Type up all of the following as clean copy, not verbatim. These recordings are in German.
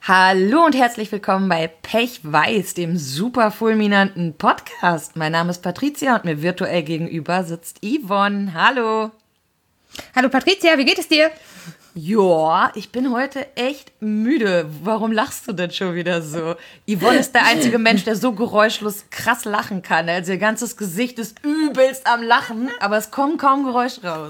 Hallo und herzlich willkommen bei Pech Weiß, dem super fulminanten Podcast. Mein Name ist Patricia und mir virtuell gegenüber sitzt Yvonne. Hallo. Hallo Patricia, wie geht es dir? Joa, ich bin heute echt müde. Warum lachst du denn schon wieder so? Yvonne ist der einzige Mensch, der so geräuschlos krass lachen kann. Also ihr ganzes Gesicht ist übelst am Lachen, aber es kommt kaum Geräusch raus.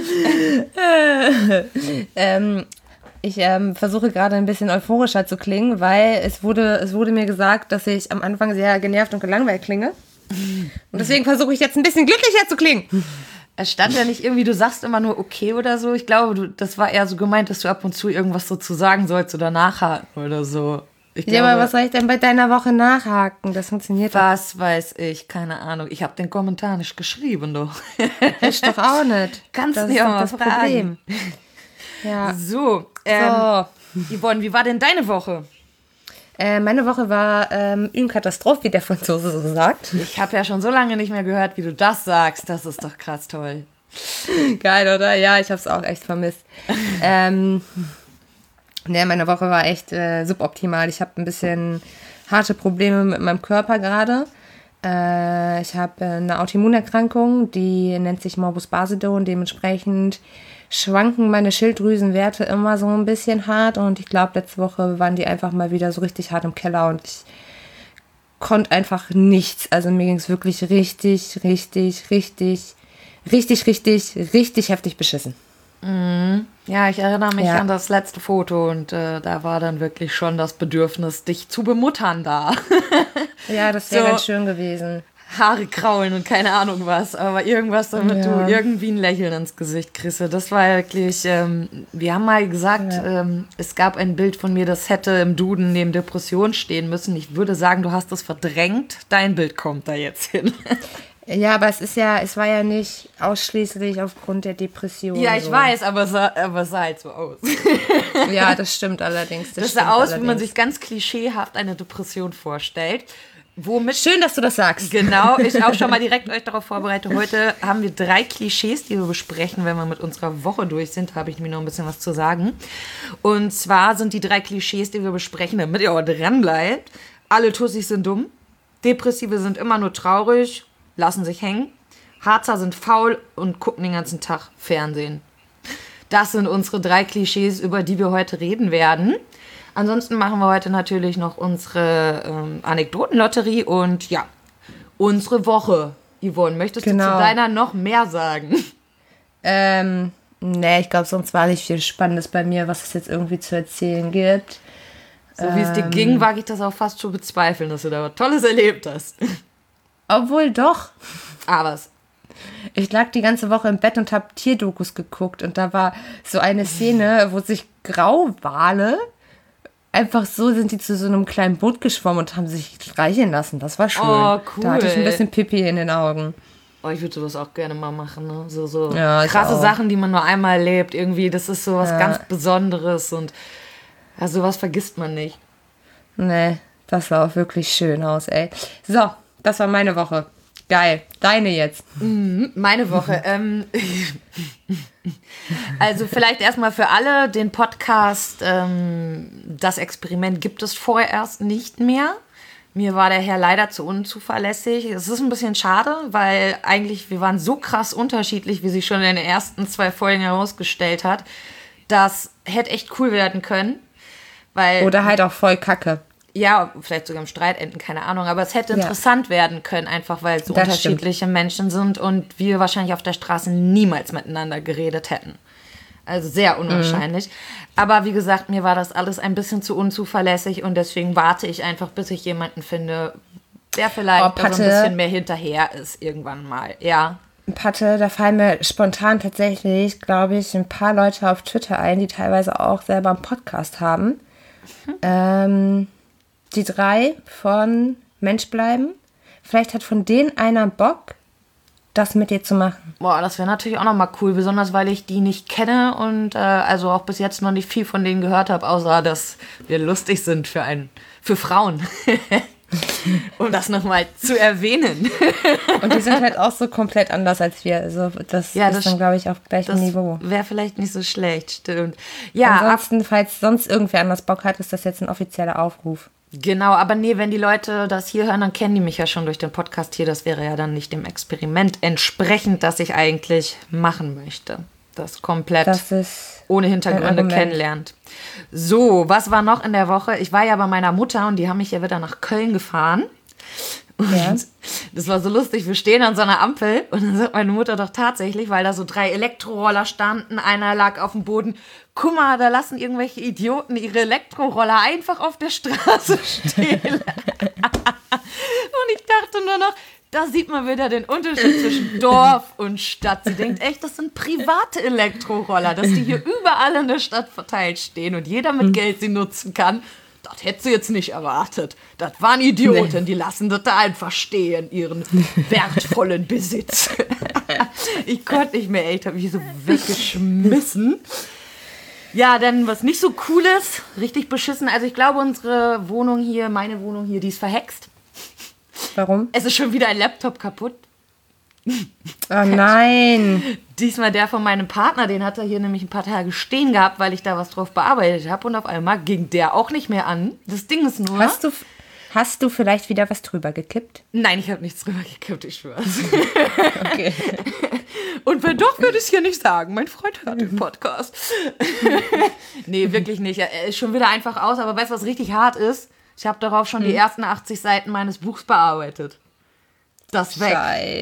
Ich versuche gerade ein bisschen euphorischer zu klingen, weil es wurde mir gesagt, dass ich am Anfang sehr genervt und gelangweilt klinge. Und deswegen versuche ich jetzt ein bisschen glücklicher zu klingen. Es stand ja nicht irgendwie, du sagst immer nur okay oder so. Ich glaube, das war eher so gemeint, dass du ab und zu irgendwas so zu sagen sollst oder nachhaken oder so. Ja, aber was soll ich denn bei deiner Woche nachhaken? Das funktioniert doch. Was weiß ich, keine Ahnung. Ich habe den Kommentar nicht geschrieben, doch. Ich doch auch nicht. Kannst das du ist ja doch mal das fragen. Problem. Ja. So, Yvonne, wie war denn deine Woche? Meine Woche war une Katastrophe, wie der Franzose so sagt. Ich habe ja schon so lange nicht mehr gehört, wie du das sagst. Das ist doch krass toll. Geil, oder? Ja, ich habe es auch echt vermisst. Meine Woche war echt suboptimal. Ich habe ein bisschen harte Probleme mit meinem Körper gerade. Ich habe eine Autoimmunerkrankung, die nennt sich Morbus Basedow und dementsprechend schwanken meine Schilddrüsenwerte immer so ein bisschen hart und ich glaube, letzte Woche waren die einfach mal wieder so richtig hart im Keller und ich konnte einfach nichts. Also mir ging es wirklich richtig heftig beschissen. Ja, ich erinnere mich an das letzte Foto und da war dann wirklich schon das Bedürfnis, dich zu bemuttern da. Ja, das wäre ganz schön gewesen. Haare kraulen und keine Ahnung was, aber irgendwas, damit du irgendwie ein Lächeln ins Gesicht kriegst. Das war wirklich, wir haben mal gesagt, es gab ein Bild von mir, das hätte im Duden neben Depression stehen müssen. Ich würde sagen, du hast es verdrängt, dein Bild kommt da jetzt hin. Ja, aber es war ja nicht ausschließlich aufgrund der Depression. Ja, ich weiß, aber es sah halt so aus. Ja, das stimmt allerdings. Das sah aus, wie man sich ganz klischeehaft eine Depression vorstellt. Schön, dass du das sagst. Genau, ich auch schon mal direkt euch darauf vorbereite. Heute haben wir 3 Klischees, die wir besprechen. Wenn wir mit unserer Woche durch sind, habe ich mir noch ein bisschen was zu sagen. Und zwar sind die 3 Klischees, die wir besprechen, damit ihr auch dran bleibt. Alle Tussis sind dumm. Depressive sind immer nur traurig, lassen sich hängen. Harzer sind faul und gucken den ganzen Tag Fernsehen. Das sind unsere 3 Klischees, über die wir heute reden werden. Ansonsten machen wir heute natürlich noch unsere Anekdotenlotterie und ja, unsere Woche. Yvonne, möchtest du zu deiner noch mehr sagen? Nee, ich glaube, sonst war nicht viel Spannendes bei mir, was es jetzt irgendwie zu erzählen gibt. So wie es dir ging, wage ich das auch fast zu bezweifeln, dass du da was Tolles erlebt hast. Obwohl doch. Was? Ich lag die ganze Woche im Bett und habe Tierdokus geguckt und da war so eine Szene, wo sich Grauwale einfach so sind die zu so einem kleinen Boot geschwommen und haben sich streicheln lassen. Das war schön. Oh, cool. Da hatte ich ein bisschen Pipi in den Augen. Oh, ich würde sowas auch gerne mal machen. Ne? So ja, krasse Sachen, die man nur einmal erlebt. Irgendwie, das ist so was ganz Besonderes und ja, sowas vergisst man nicht. Nee, das sah auch wirklich schön aus, ey. So, das war meine Woche. Geil. Deine jetzt. Meine Woche. Also vielleicht erstmal für alle, den Podcast, das Experiment gibt es vorerst nicht mehr. Mir war der Herr leider zu unzuverlässig. Es ist ein bisschen schade, weil eigentlich wir waren so krass unterschiedlich, wie sich schon in den ersten 2 Folgen herausgestellt hat. Das hätte echt cool werden können. Oder halt auch voll Kacke. Ja, vielleicht sogar im Streit enden, keine Ahnung. Aber es hätte interessant werden können, einfach weil es so unterschiedliche Menschen sind und wir wahrscheinlich auf der Straße niemals miteinander geredet hätten. Also sehr unwahrscheinlich. Aber wie gesagt, mir war das alles ein bisschen zu unzuverlässig und deswegen warte ich einfach, bis ich jemanden finde, der vielleicht so ein bisschen mehr hinterher ist irgendwann mal. Ja. Patte, da fallen mir spontan tatsächlich, glaube ich, ein paar Leute auf Twitter ein, die teilweise auch selber einen Podcast haben. Die 3 von Mensch bleiben. Vielleicht hat von denen einer Bock, das mit dir zu machen. Boah, das wäre natürlich auch nochmal cool, besonders weil ich die nicht kenne und also auch bis jetzt noch nicht viel von denen gehört habe, außer dass wir lustig sind für Frauen. Um das nochmal zu erwähnen. Und die sind halt auch so komplett anders als wir. Also das ist dann, glaube ich, auf gleichem Niveau. Wäre vielleicht nicht so schlecht, stimmt. Ja, ansonsten, falls sonst irgendwer anders Bock hat, ist das jetzt ein offizieller Aufruf. Genau, aber nee, wenn die Leute das hier hören, dann kennen die mich ja schon durch den Podcast hier. Das wäre ja dann nicht dem Experiment entsprechend, das ich eigentlich machen möchte. Das komplett ohne Hintergründe kennenlernt. So, was war noch in der Woche? Ich war ja bei meiner Mutter und die haben mich ja wieder nach Köln gefahren. Und das war so lustig, wir stehen an so einer Ampel und dann sagt meine Mutter doch tatsächlich, weil da so 3 Elektroroller standen, einer lag auf dem Boden, guck mal, da lassen irgendwelche Idioten ihre Elektroroller einfach auf der Straße stehen. Und ich dachte nur noch, da sieht man wieder den Unterschied zwischen Dorf und Stadt. Sie denkt echt, das sind private Elektroroller, dass die hier überall in der Stadt verteilt stehen und jeder mit Geld sie nutzen kann. Das hätte sie jetzt nicht erwartet. Das waren Idioten, die lassen das da einfach stehen, ihren wertvollen Besitz. Ich konnte nicht mehr, ich habe mich so weggeschmissen. Ja, dann was nicht so Cooles, richtig beschissen. Also ich glaube, unsere Wohnung hier, meine Wohnung hier, die ist verhext. Warum? Es ist schon wieder ein Laptop kaputt. Oh nein. Diesmal der von meinem Partner, den hat er hier nämlich ein paar Tage stehen gehabt, weil ich da was drauf bearbeitet habe. Und auf einmal ging der auch nicht mehr an. Das Ding ist nur... Hast du vielleicht wieder was drüber gekippt? Nein, ich habe nichts drüber gekippt, ich schwör's. Okay. Und wenn doch, würde ich es hier nicht sagen. Mein Freund hört den Podcast. Nee, wirklich nicht. Er ist schon wieder einfach aus. Aber weißt du, was richtig hart ist? Ich habe darauf schon die ersten 80 Seiten meines Buchs bearbeitet. Das weg.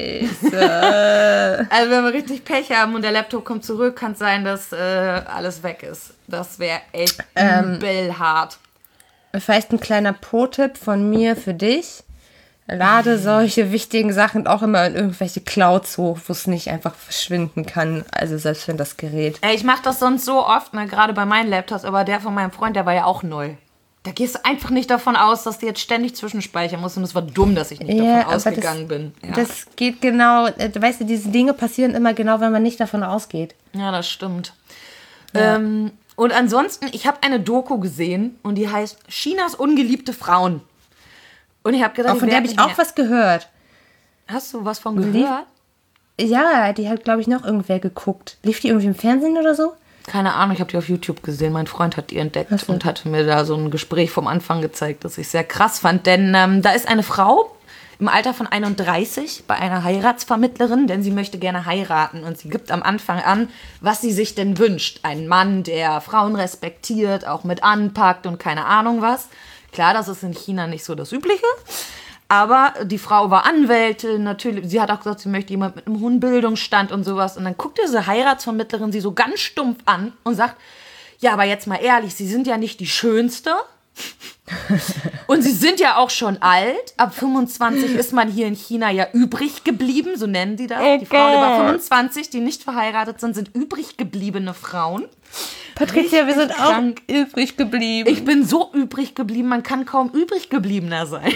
Scheiße. Also wenn wir richtig Pech haben und der Laptop kommt zurück, kann es sein, dass alles weg ist. Das wäre echt übel hart. Vielleicht ein kleiner Pro-Tipp von mir für dich. Lade solche wichtigen Sachen auch immer in irgendwelche Clouds hoch, wo es nicht einfach verschwinden kann. Also selbst wenn das Gerät... Ich mache das sonst so oft, ne, gerade bei meinen Laptops, aber der von meinem Freund, der war ja auch neu. Da gehst du einfach nicht davon aus, dass du jetzt ständig zwischenspeichern musst. Und es war dumm, dass ich nicht davon ausgegangen bin. Ja. Das geht genau, weißt du, diese Dinge passieren immer genau, wenn man nicht davon ausgeht. Ja, das stimmt. Ja. Und ansonsten, ich habe eine Doku gesehen und die heißt Chinas ungeliebte Frauen. Und ich habe gedacht, von der habe ich auch was gehört. Hast du was von gehört? Ja, die hat, glaube ich, noch irgendwer geguckt. Lief die irgendwie im Fernsehen oder so? Keine Ahnung, ich habe die auf YouTube gesehen. Mein Freund hat die entdeckt und hatte mir da so ein Gespräch vom Anfang gezeigt, das ich sehr krass fand. Denn da ist eine Frau im Alter von 31 bei einer Heiratsvermittlerin, denn sie möchte gerne heiraten. Und sie gibt am Anfang an, was sie sich denn wünscht. Ein Mann, der Frauen respektiert, auch mit anpackt und keine Ahnung was. Klar, das ist in China nicht so das Übliche. Aber die Frau war Anwältin, natürlich. Sie hat auch gesagt, sie möchte jemand mit einem hohen Bildungsstand und sowas. Und dann guckt diese Heiratsvermittlerin sie so ganz stumpf an und sagt, ja, aber jetzt mal ehrlich, Sie sind ja nicht die Schönste. Und Sie sind ja auch schon alt. Ab 25 ist man hier in China ja übrig geblieben, so nennen die das. Die Frauen über 25, die nicht verheiratet sind übrig gebliebene Frauen. Patricia, wir sind auch übrig geblieben. Ich bin so übrig geblieben, man kann kaum übrig gebliebener sein.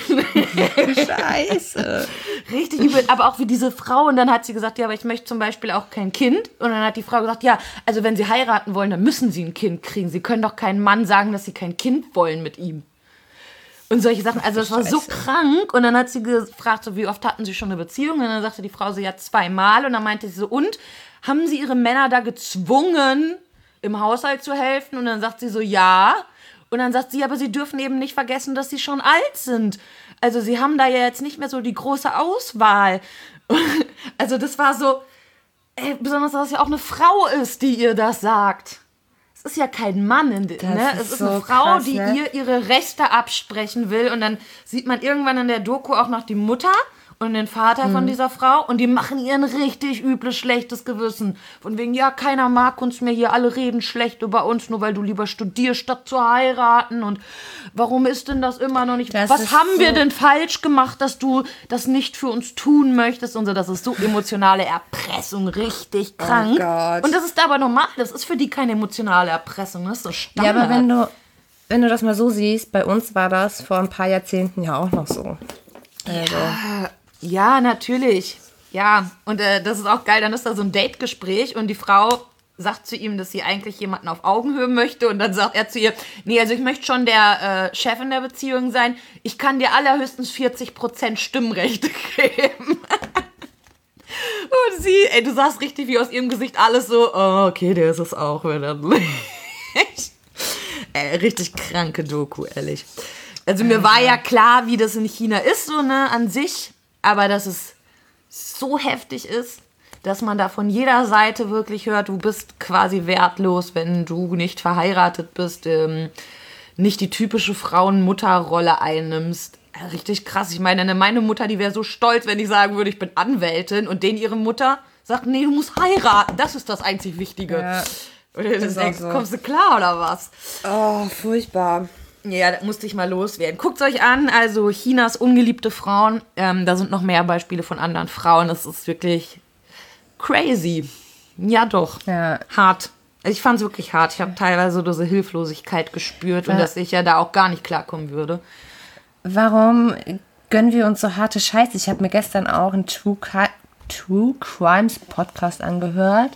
Scheiße. Richtig übel, aber auch wie diese Frau. Und dann hat sie gesagt, ja, aber ich möchte zum Beispiel auch kein Kind. Und dann hat die Frau gesagt, ja, also wenn Sie heiraten wollen, dann müssen Sie ein Kind kriegen. Sie können doch keinem Mann sagen, dass Sie kein Kind wollen mit ihm. Und solche Sachen, also das war so krank. Und dann hat sie gefragt, so, wie oft hatten Sie schon eine Beziehung? Und dann sagte die Frau so, ja, 2-mal. Und dann meinte sie so, und, haben Sie Ihre Männer da gezwungen, im Haushalt zu helfen? Und dann sagt sie so, ja. Und dann sagt sie, aber Sie dürfen eben nicht vergessen, dass Sie schon alt sind. Also Sie haben da ja jetzt nicht mehr so die große Auswahl. Also das war so, besonders, dass es ja auch eine Frau ist, die ihr das sagt. Es ist ja kein Mann, ne? Es ist so eine Frau, krass, die ihr ihre Rechte absprechen will. Und dann sieht man irgendwann in der Doku auch noch die Mutter und den Vater von dieser Frau. Und die machen ihr ein richtig übles, schlechtes Gewissen. Von wegen, ja, keiner mag uns mehr hier. Alle reden schlecht über uns, nur weil du lieber studierst, statt zu heiraten. Und warum ist denn das immer noch nicht? Was haben wir denn falsch gemacht, dass du das nicht für uns tun möchtest? Und so, das ist so emotionale Erpressung, richtig krank. Oh Gott. Und das ist aber normal. Das ist für die keine emotionale Erpressung. Das ist so Standard. Ja, aber wenn du das mal so siehst, bei uns war das vor ein paar Jahrzehnten ja auch noch so. Also. Ja, natürlich. Ja, und das ist auch geil. Dann ist da so ein Date-Gespräch und die Frau sagt zu ihm, dass sie eigentlich jemanden auf Augenhöhe möchte und dann sagt er zu ihr, nee, also ich möchte schon der Chef in der Beziehung sein, ich kann dir allerhöchstens 40% Stimmrechte geben. Und sie, du sahst richtig wie aus ihrem Gesicht alles so, oh, okay, der ist es auch wieder. Richtig kranke Doku, ehrlich. Also mir war ja klar, wie das in China ist, so, ne, an sich, aber dass es so heftig ist, dass man da von jeder Seite wirklich hört, du bist quasi wertlos, wenn du nicht verheiratet bist, nicht die typische Frauen-Mutter-Rolle einnimmst. Richtig krass. Ich meine Mutter, die wäre so stolz, wenn ich sagen würde, ich bin Anwältin und ihre Mutter sagt, nee, du musst heiraten. Das ist das einzig Wichtige. Ja, und du denkst, so. Kommst du klar oder was? Oh, furchtbar. Ja, das musste ich mal loswerden. Guckt euch an, also Chinas ungeliebte Frauen. Da sind noch mehr Beispiele von anderen Frauen. Das ist wirklich crazy. Ja, doch. Ja. Hart. Also ich fand es wirklich hart. Ich habe teilweise diese Hilflosigkeit gespürt und dass ich ja da auch gar nicht klarkommen würde. Warum gönnen wir uns so harte Scheiße? Ich habe mir gestern auch einen True Crimes Podcast angehört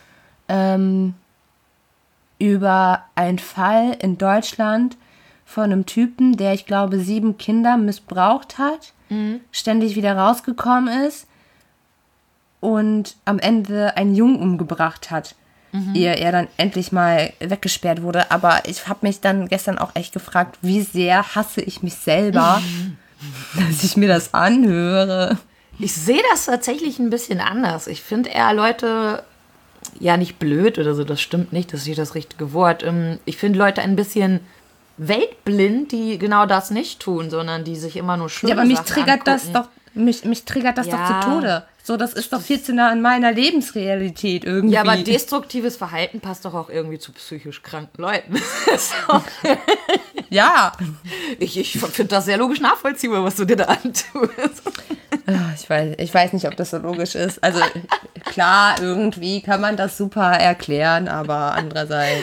über einen Fall in Deutschland von einem Typen, der, ich glaube, 7 Kinder missbraucht hat, ständig wieder rausgekommen ist und am Ende einen Jungen umgebracht hat, ehe er dann endlich mal weggesperrt wurde. Aber ich habe mich dann gestern auch echt gefragt, wie sehr hasse ich mich selber, dass ich mir das anhöre. Ich sehe das tatsächlich ein bisschen anders. Ich finde eher Leute, ja nicht blöd oder so, das stimmt nicht, das ist nicht das richtige Wort. Ich finde Leute ein bisschen weltblind, die genau das nicht tun, sondern die sich immer nur schlimme Sachen angucken. Mich triggert das doch zu Tode. So, das ist doch viel zu nah an meiner Lebensrealität irgendwie. Ja, aber destruktives Verhalten passt doch auch irgendwie zu psychisch kranken Leuten. So. Ja. Ich finde das sehr logisch nachvollziehbar, was du dir da antust. Ich weiß nicht, ob das so logisch ist. Also klar, irgendwie kann man das super erklären, aber andererseits...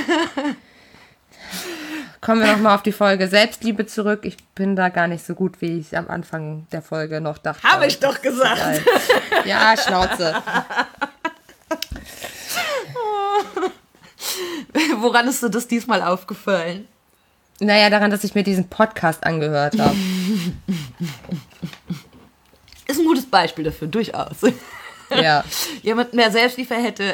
Kommen wir nochmal auf die Folge Selbstliebe zurück. Ich bin da gar nicht so gut, wie ich am Anfang der Folge noch dachte. Habe ich doch gesagt. Ja, Schnauze. Woran ist dir das diesmal aufgefallen? Naja, daran, dass ich mir diesen Podcast angehört habe. Ist ein gutes Beispiel dafür, durchaus. Ja. Jemand mehr Selbstliebe hätte,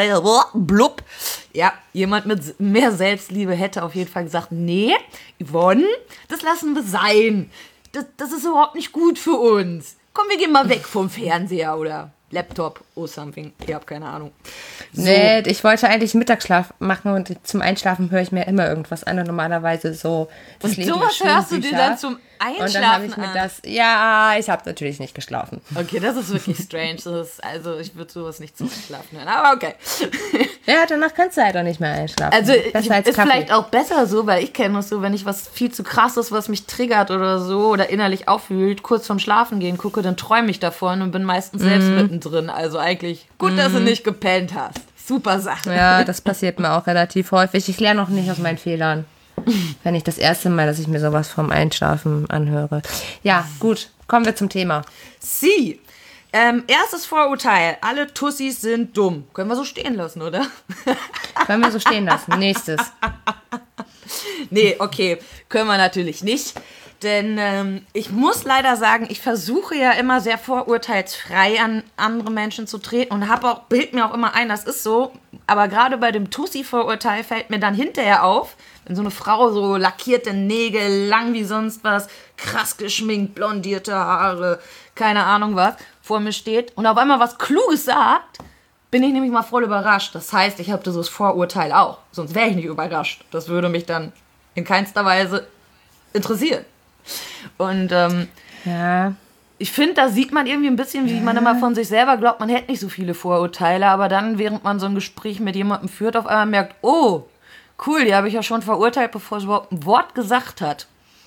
jemand mit mehr Selbstliebe hätte auf jeden Fall gesagt, nee, Yvonne, das lassen wir sein. Das ist überhaupt nicht gut für uns. Komm, wir gehen mal weg vom Fernseher oder Laptop or something. Ich habe keine Ahnung. So. Nee, ich wollte eigentlich Mittagsschlaf machen und zum Einschlafen höre ich mir immer irgendwas an und normalerweise so das und Leben sowas hörst du dir dann zum Einschlafen und dann habe ich mir ich habe natürlich nicht geschlafen. Okay, das ist wirklich strange. Also ich würde sowas nicht zum Einschlafen hören, aber okay. Ja, danach kannst du halt auch nicht mehr einschlafen. Also ist vielleicht auch besser so, weil ich kenne das so, wenn ich was viel zu krasses, was mich triggert oder so oder innerlich aufwühlt, kurz vorm Schlafen gehen gucke, dann träume ich davon und bin meistens selbst mittendrin. Also eigentlich gut, dass du nicht gepennt hast. Super Sache. Ja, das passiert mir auch relativ häufig. Ich lerne auch nicht aus meinen Fehlern. Wenn ich das erste Mal, dass ich mir sowas vom Einschlafen anhöre. Ja, gut. Kommen wir zum Thema. Sie. Erstes Vorurteil. Alle Tussis sind dumm. Können wir so stehen lassen, oder? Können wir so stehen lassen. Nächstes. Nee, okay. Können wir natürlich nicht. Denn ich muss leider sagen, ich versuche ja immer sehr vorurteilsfrei an andere Menschen zu treten und bild mir auch immer ein, das ist so. Aber gerade bei dem Tussi-Vorurteil fällt mir dann hinterher auf, wenn so eine Frau so lackierte Nägel, lang wie sonst was, krass geschminkt, blondierte Haare, keine Ahnung was, vor mir steht und auf einmal was Kluges sagt, bin ich nämlich mal voll überrascht. Das heißt, ich habe dieses Vorurteil auch. Sonst wäre ich nicht überrascht. Das würde mich dann in keinster Weise interessieren. Und ich finde, da sieht man irgendwie ein bisschen, wie man immer von sich selber glaubt, man hätte nicht so viele Vorurteile, aber dann, während man so ein Gespräch mit jemandem führt, auf einmal merkt, oh, cool, die habe ich ja schon verurteilt, bevor sie überhaupt ein Wort gesagt hat.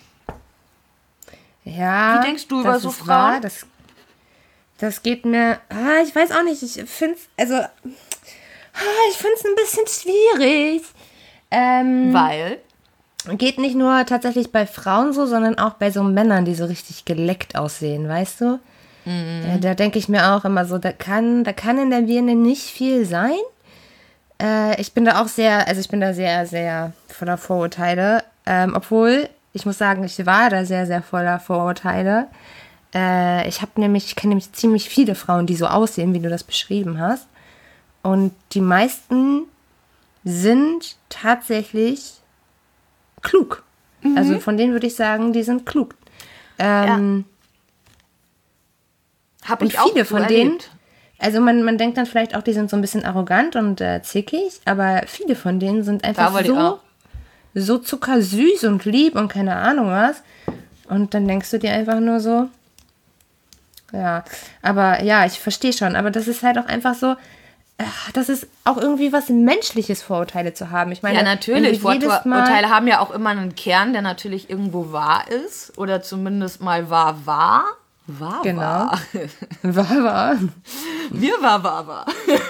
Ja. Wie denkst du über so Frauen? Das geht mir, ich weiß auch nicht, ich finde es ein bisschen schwierig. Weil? Geht nicht nur tatsächlich bei Frauen so, sondern auch bei so Männern, die so richtig geleckt aussehen, weißt du? Da denke ich mir auch immer so, da kann in der Birne nicht viel sein. Ich bin da sehr, sehr voller Vorurteile. Obwohl, ich muss sagen, ich war da sehr, sehr voller Vorurteile. Ich kenne nämlich ziemlich viele Frauen, die so aussehen, wie du das beschrieben hast. Und die meisten sind tatsächlich klug. Also von denen würde ich sagen, die sind klug. Habe ich auch viele so von denen, erlebt. also man denkt dann vielleicht auch, die sind so ein bisschen arrogant und zickig, aber viele von denen sind einfach so zuckersüß und lieb und keine Ahnung was. Und dann denkst du dir einfach nur so, ja, aber ja, ich verstehe schon, aber das ist halt auch einfach so, das ist auch irgendwie was Menschliches, Vorurteile zu haben. Ich meine, Ja, natürlich. wenn du jedes Mal- Vorurteile haben ja auch immer einen Kern, der natürlich irgendwo wahr ist. Oder zumindest mal war. Genau. War. War. Wir war.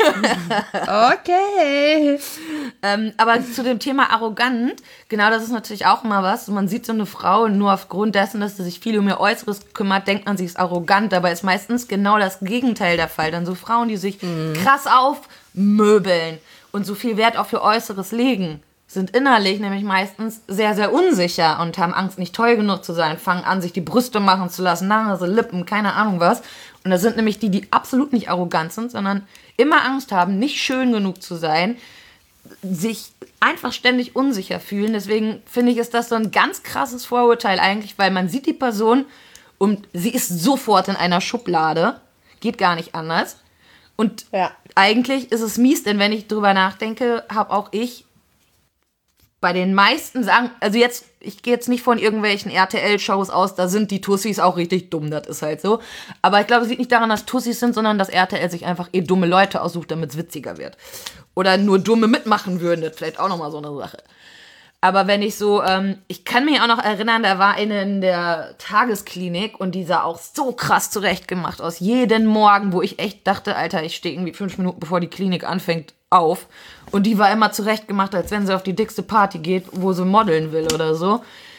Okay. Aber zu dem Thema arrogant, genau das ist natürlich auch immer was. Man sieht so eine Frau und nur aufgrund dessen, dass sie sich viel um ihr Äußeres kümmert, denkt man, sie ist arrogant. Dabei ist meistens genau das Gegenteil der Fall. Dann so Frauen, die sich krass aufmöbeln und so viel Wert auf ihr Äußeres legen, sind innerlich nämlich meistens sehr, sehr unsicher und haben Angst, nicht toll genug zu sein, fangen an, sich die Brüste machen zu lassen, Nase, Lippen, keine Ahnung was. Und das sind nämlich die absolut nicht arrogant sind, sondern immer Angst haben, nicht schön genug zu sein, sich einfach ständig unsicher fühlen. Deswegen finde ich, ist das so ein ganz krasses Vorurteil eigentlich, weil man sieht die Person und sie ist sofort in einer Schublade. Geht gar nicht anders. Und eigentlich ist es mies, denn wenn ich drüber nachdenke, habe auch ich bei den meisten sagen, also jetzt, ich gehe jetzt nicht von irgendwelchen RTL-Shows aus, da sind die Tussis auch richtig dumm, das ist halt so. Aber ich glaube, es liegt nicht daran, dass Tussis sind, sondern dass RTL sich einfach dumme Leute aussucht, damit es witziger wird. Oder nur Dumme mitmachen würden, das ist vielleicht auch nochmal so eine Sache. Aber wenn ich so, ich kann mich auch noch erinnern, da war eine in der Tagesklinik und die sah auch so krass zurechtgemacht aus. Jeden Morgen, wo ich echt dachte, Alter, ich stehe irgendwie 5 Minuten, bevor die Klinik anfängt, auf. Und die war immer zurechtgemacht, als wenn sie auf die dickste Party geht, wo sie modeln will oder so.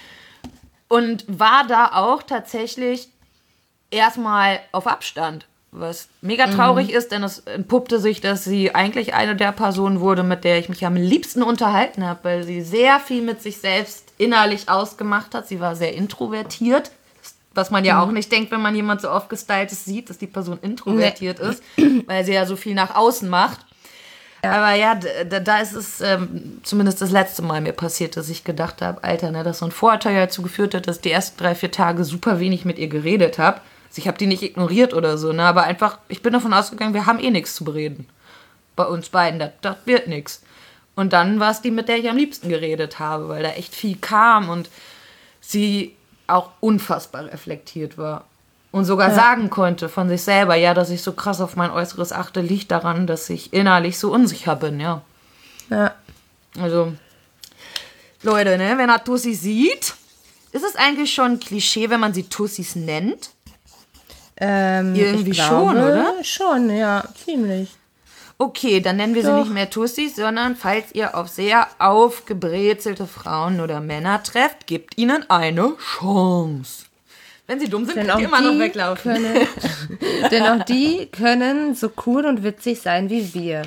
Und war da auch tatsächlich erstmal auf Abstand. Was mega traurig ist, denn es entpuppte sich, dass sie eigentlich eine der Personen wurde, mit der ich mich am liebsten unterhalten habe, weil sie sehr viel mit sich selbst innerlich ausgemacht hat. Sie war sehr introvertiert, was man ja auch nicht denkt, wenn man jemand so oft Gestyltes sieht, dass die Person introvertiert ist, weil sie ja so viel nach außen macht. Ja. Aber ja, da ist es zumindest das letzte Mal mir passiert, dass ich gedacht habe, Alter, ne, dass so ein Vorurteil dazu geführt hat, dass ich die ersten 3-4 Tage super wenig mit ihr geredet habe. Ich habe die nicht ignoriert oder so, ne? Aber einfach, ich bin davon ausgegangen, wir haben nichts zu bereden. Bei uns beiden, das wird nichts. Und dann war es die, mit der ich am liebsten geredet habe, weil da echt viel kam und sie auch unfassbar reflektiert war. Und sogar sagen konnte von sich selber, ja, dass ich so krass auf mein Äußeres achte, liegt daran, dass ich innerlich so unsicher bin, ja. Ja. Also, Leute, ne, wenn er Tussis sieht, ist es eigentlich schon ein Klischee, wenn man sie Tussis nennt? Irgendwie ich glaube, schon, oder? Schon, ja, ziemlich. Okay, dann nennen wir sie nicht mehr Tussis, sondern falls ihr auf sehr aufgebrezelte Frauen oder Männer trefft, gebt ihnen eine Chance. Wenn sie dumm sind, könnt ihr immer noch weglaufen. Denn auch die können so cool und witzig sein wie wir.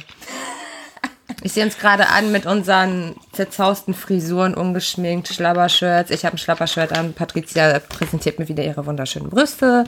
Ich sehe uns gerade an mit unseren zerzausten Frisuren, ungeschminkt, Schlabbershirts. Ich habe ein Schlabbershirt an. Patricia präsentiert mir wieder ihre wunderschönen Brüste.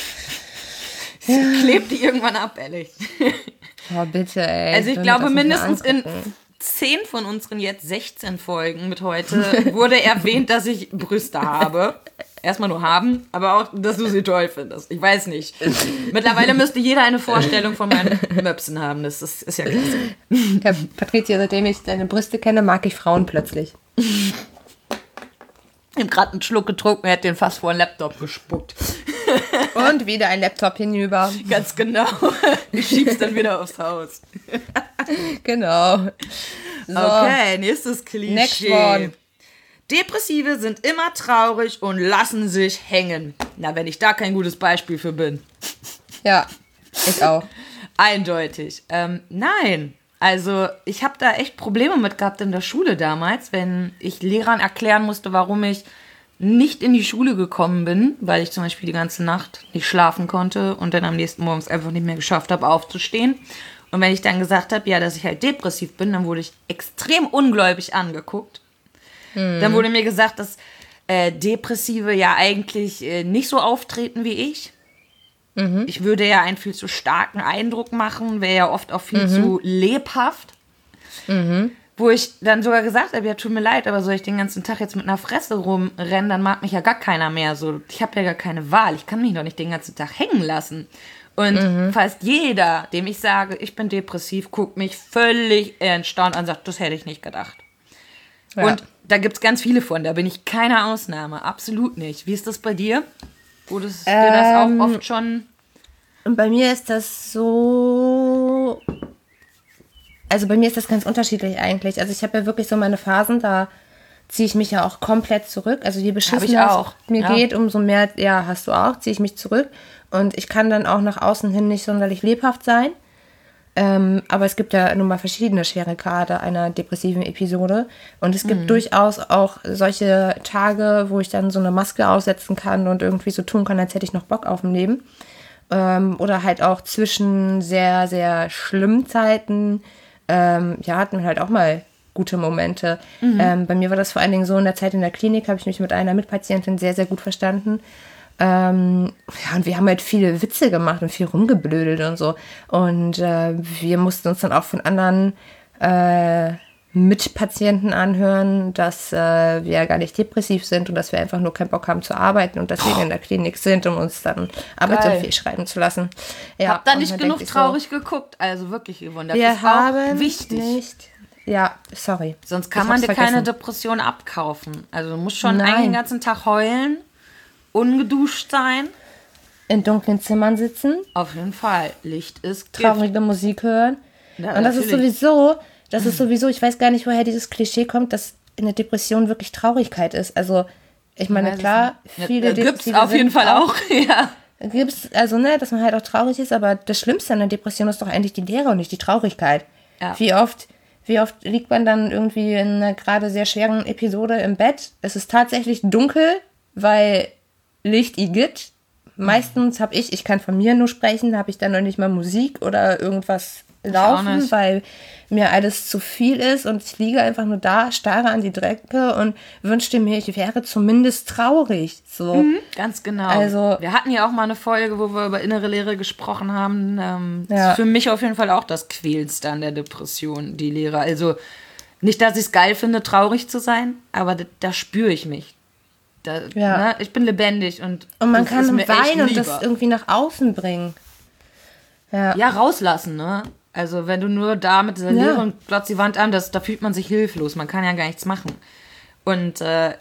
Klebt die irgendwann ab, ehrlich. Oh, bitte, ey. Also ich glaube, mindestens in 10 von unseren jetzt 16 Folgen mit heute wurde erwähnt, dass ich Brüste habe. Erstmal nur haben, aber auch, dass du sie toll findest. Ich weiß nicht. Mittlerweile müsste jeder eine Vorstellung von meinen Möpsen haben. Das ist ja klasse. Ja, Patricia, seitdem ich deine Brüste kenne, mag ich Frauen plötzlich. Ich habe gerade einen Schluck getrunken, er hat den fast vor den Laptop gespuckt. Und wieder ein Laptop hinüber. Ganz genau. Ich schieb's dann wieder aufs Haus. Genau. So. Okay, nächstes Klischee. Next one. Depressive sind immer traurig und lassen sich hängen. Na, wenn ich da kein gutes Beispiel für bin. Ja, ich auch. Eindeutig. Nein. Also, ich habe da echt Probleme mit gehabt in der Schule damals, wenn ich Lehrern erklären musste, warum ich nicht in die Schule gekommen bin, weil ich zum Beispiel die ganze Nacht nicht schlafen konnte und dann am nächsten Morgen einfach nicht mehr geschafft habe, aufzustehen. Und wenn ich dann gesagt habe, ja, dass ich halt depressiv bin, dann wurde ich extrem ungläubig angeguckt. Dann wurde mir gesagt, dass Depressive ja eigentlich nicht so auftreten wie ich. Ich würde ja einen viel zu starken Eindruck machen, wäre ja oft auch viel zu lebhaft. Wo ich dann sogar gesagt habe, ja, tut mir leid, aber soll ich den ganzen Tag jetzt mit einer Fresse rumrennen, dann mag mich ja gar keiner mehr. So, ich habe ja gar keine Wahl, ich kann mich doch nicht den ganzen Tag hängen lassen. Und fast jeder, dem ich sage, ich bin depressiv, guckt mich völlig erstaunt an und sagt, das hätte ich nicht gedacht. Ja. Und da gibt es ganz viele von, da bin ich keine Ausnahme, absolut nicht. Wie ist das bei dir? Wurdest dir das auch oft schon... Und bei mir ist das so... Also bei mir ist das ganz unterschiedlich eigentlich. Also ich habe ja wirklich so meine Phasen, da ziehe ich mich ja auch komplett zurück. Also je beschissener es mir geht, umso mehr, ja, hast du auch, ziehe ich mich zurück. Und ich kann dann auch nach außen hin nicht sonderlich lebhaft sein. Aber es gibt ja nun mal verschiedene Schweregrade einer depressiven Episode. Und es gibt durchaus auch solche Tage, wo ich dann so eine Maske aufsetzen kann und irgendwie so tun kann, als hätte ich noch Bock auf dem Leben. Oder halt auch zwischen sehr, sehr schlimmen Zeiten, hatten wir halt auch mal gute Momente. Bei mir war das vor allen Dingen so, in der Zeit in der Klinik habe ich mich mit einer Mitpatientin sehr, sehr gut verstanden. Und wir haben halt viele Witze gemacht und viel rumgeblödelt und so. Und wir mussten uns dann auch von anderen Mitpatienten anhören, dass wir ja gar nicht depressiv sind und dass wir einfach nur keinen Bock haben zu arbeiten und deswegen in der Klinik sind, um uns dann Arbeitsempfehlungen schreiben zu lassen. Ja, hab da nicht genug traurig geguckt, also wirklich gewundert. Wir das ist haben auch wichtig. Nicht... Ja, sorry. Sonst kann man dir keine Depression abkaufen. Also du musst schon eigentlich den ganzen Tag heulen, ungeduscht sein. In dunklen Zimmern sitzen. Auf jeden Fall. Licht ist Gift. Traurige Musik hören. Ja, und das ist sowieso, ich weiß gar nicht, woher dieses Klischee kommt, dass in der Depression wirklich Traurigkeit ist. Also, ich meine, klar, viele gibt's auf jeden Fall auch, ja. Gibt's, also, dass man halt auch traurig ist, aber das Schlimmste an der Depression ist doch eigentlich die Leere und nicht die Traurigkeit. Ja. Wie oft liegt man dann irgendwie in einer gerade sehr schweren Episode im Bett? Es ist tatsächlich dunkel, weil Licht gibt. Meistens habe ich kann von mir nur sprechen, habe ich dann noch nicht mal Musik oder irgendwas laufen, weil mir alles zu viel ist und ich liege einfach nur da, starre an die Decke und wünschte mir, ich wäre zumindest traurig. So. Ganz genau. Also, wir hatten ja auch mal eine Folge, wo wir über innere Leere gesprochen haben. Das ist für mich auf jeden Fall auch das Quälendste an der Depression, die Leere. Also nicht, dass ich es geil finde, traurig zu sein, aber da spüre ich mich. Ich bin lebendig und man kann weinen und das irgendwie nach außen bringen. Ja, rauslassen, ne? Also wenn du nur da mit dieser Leere und glotzt die Wand an, da fühlt man sich hilflos. Man kann ja gar nichts machen. Und Also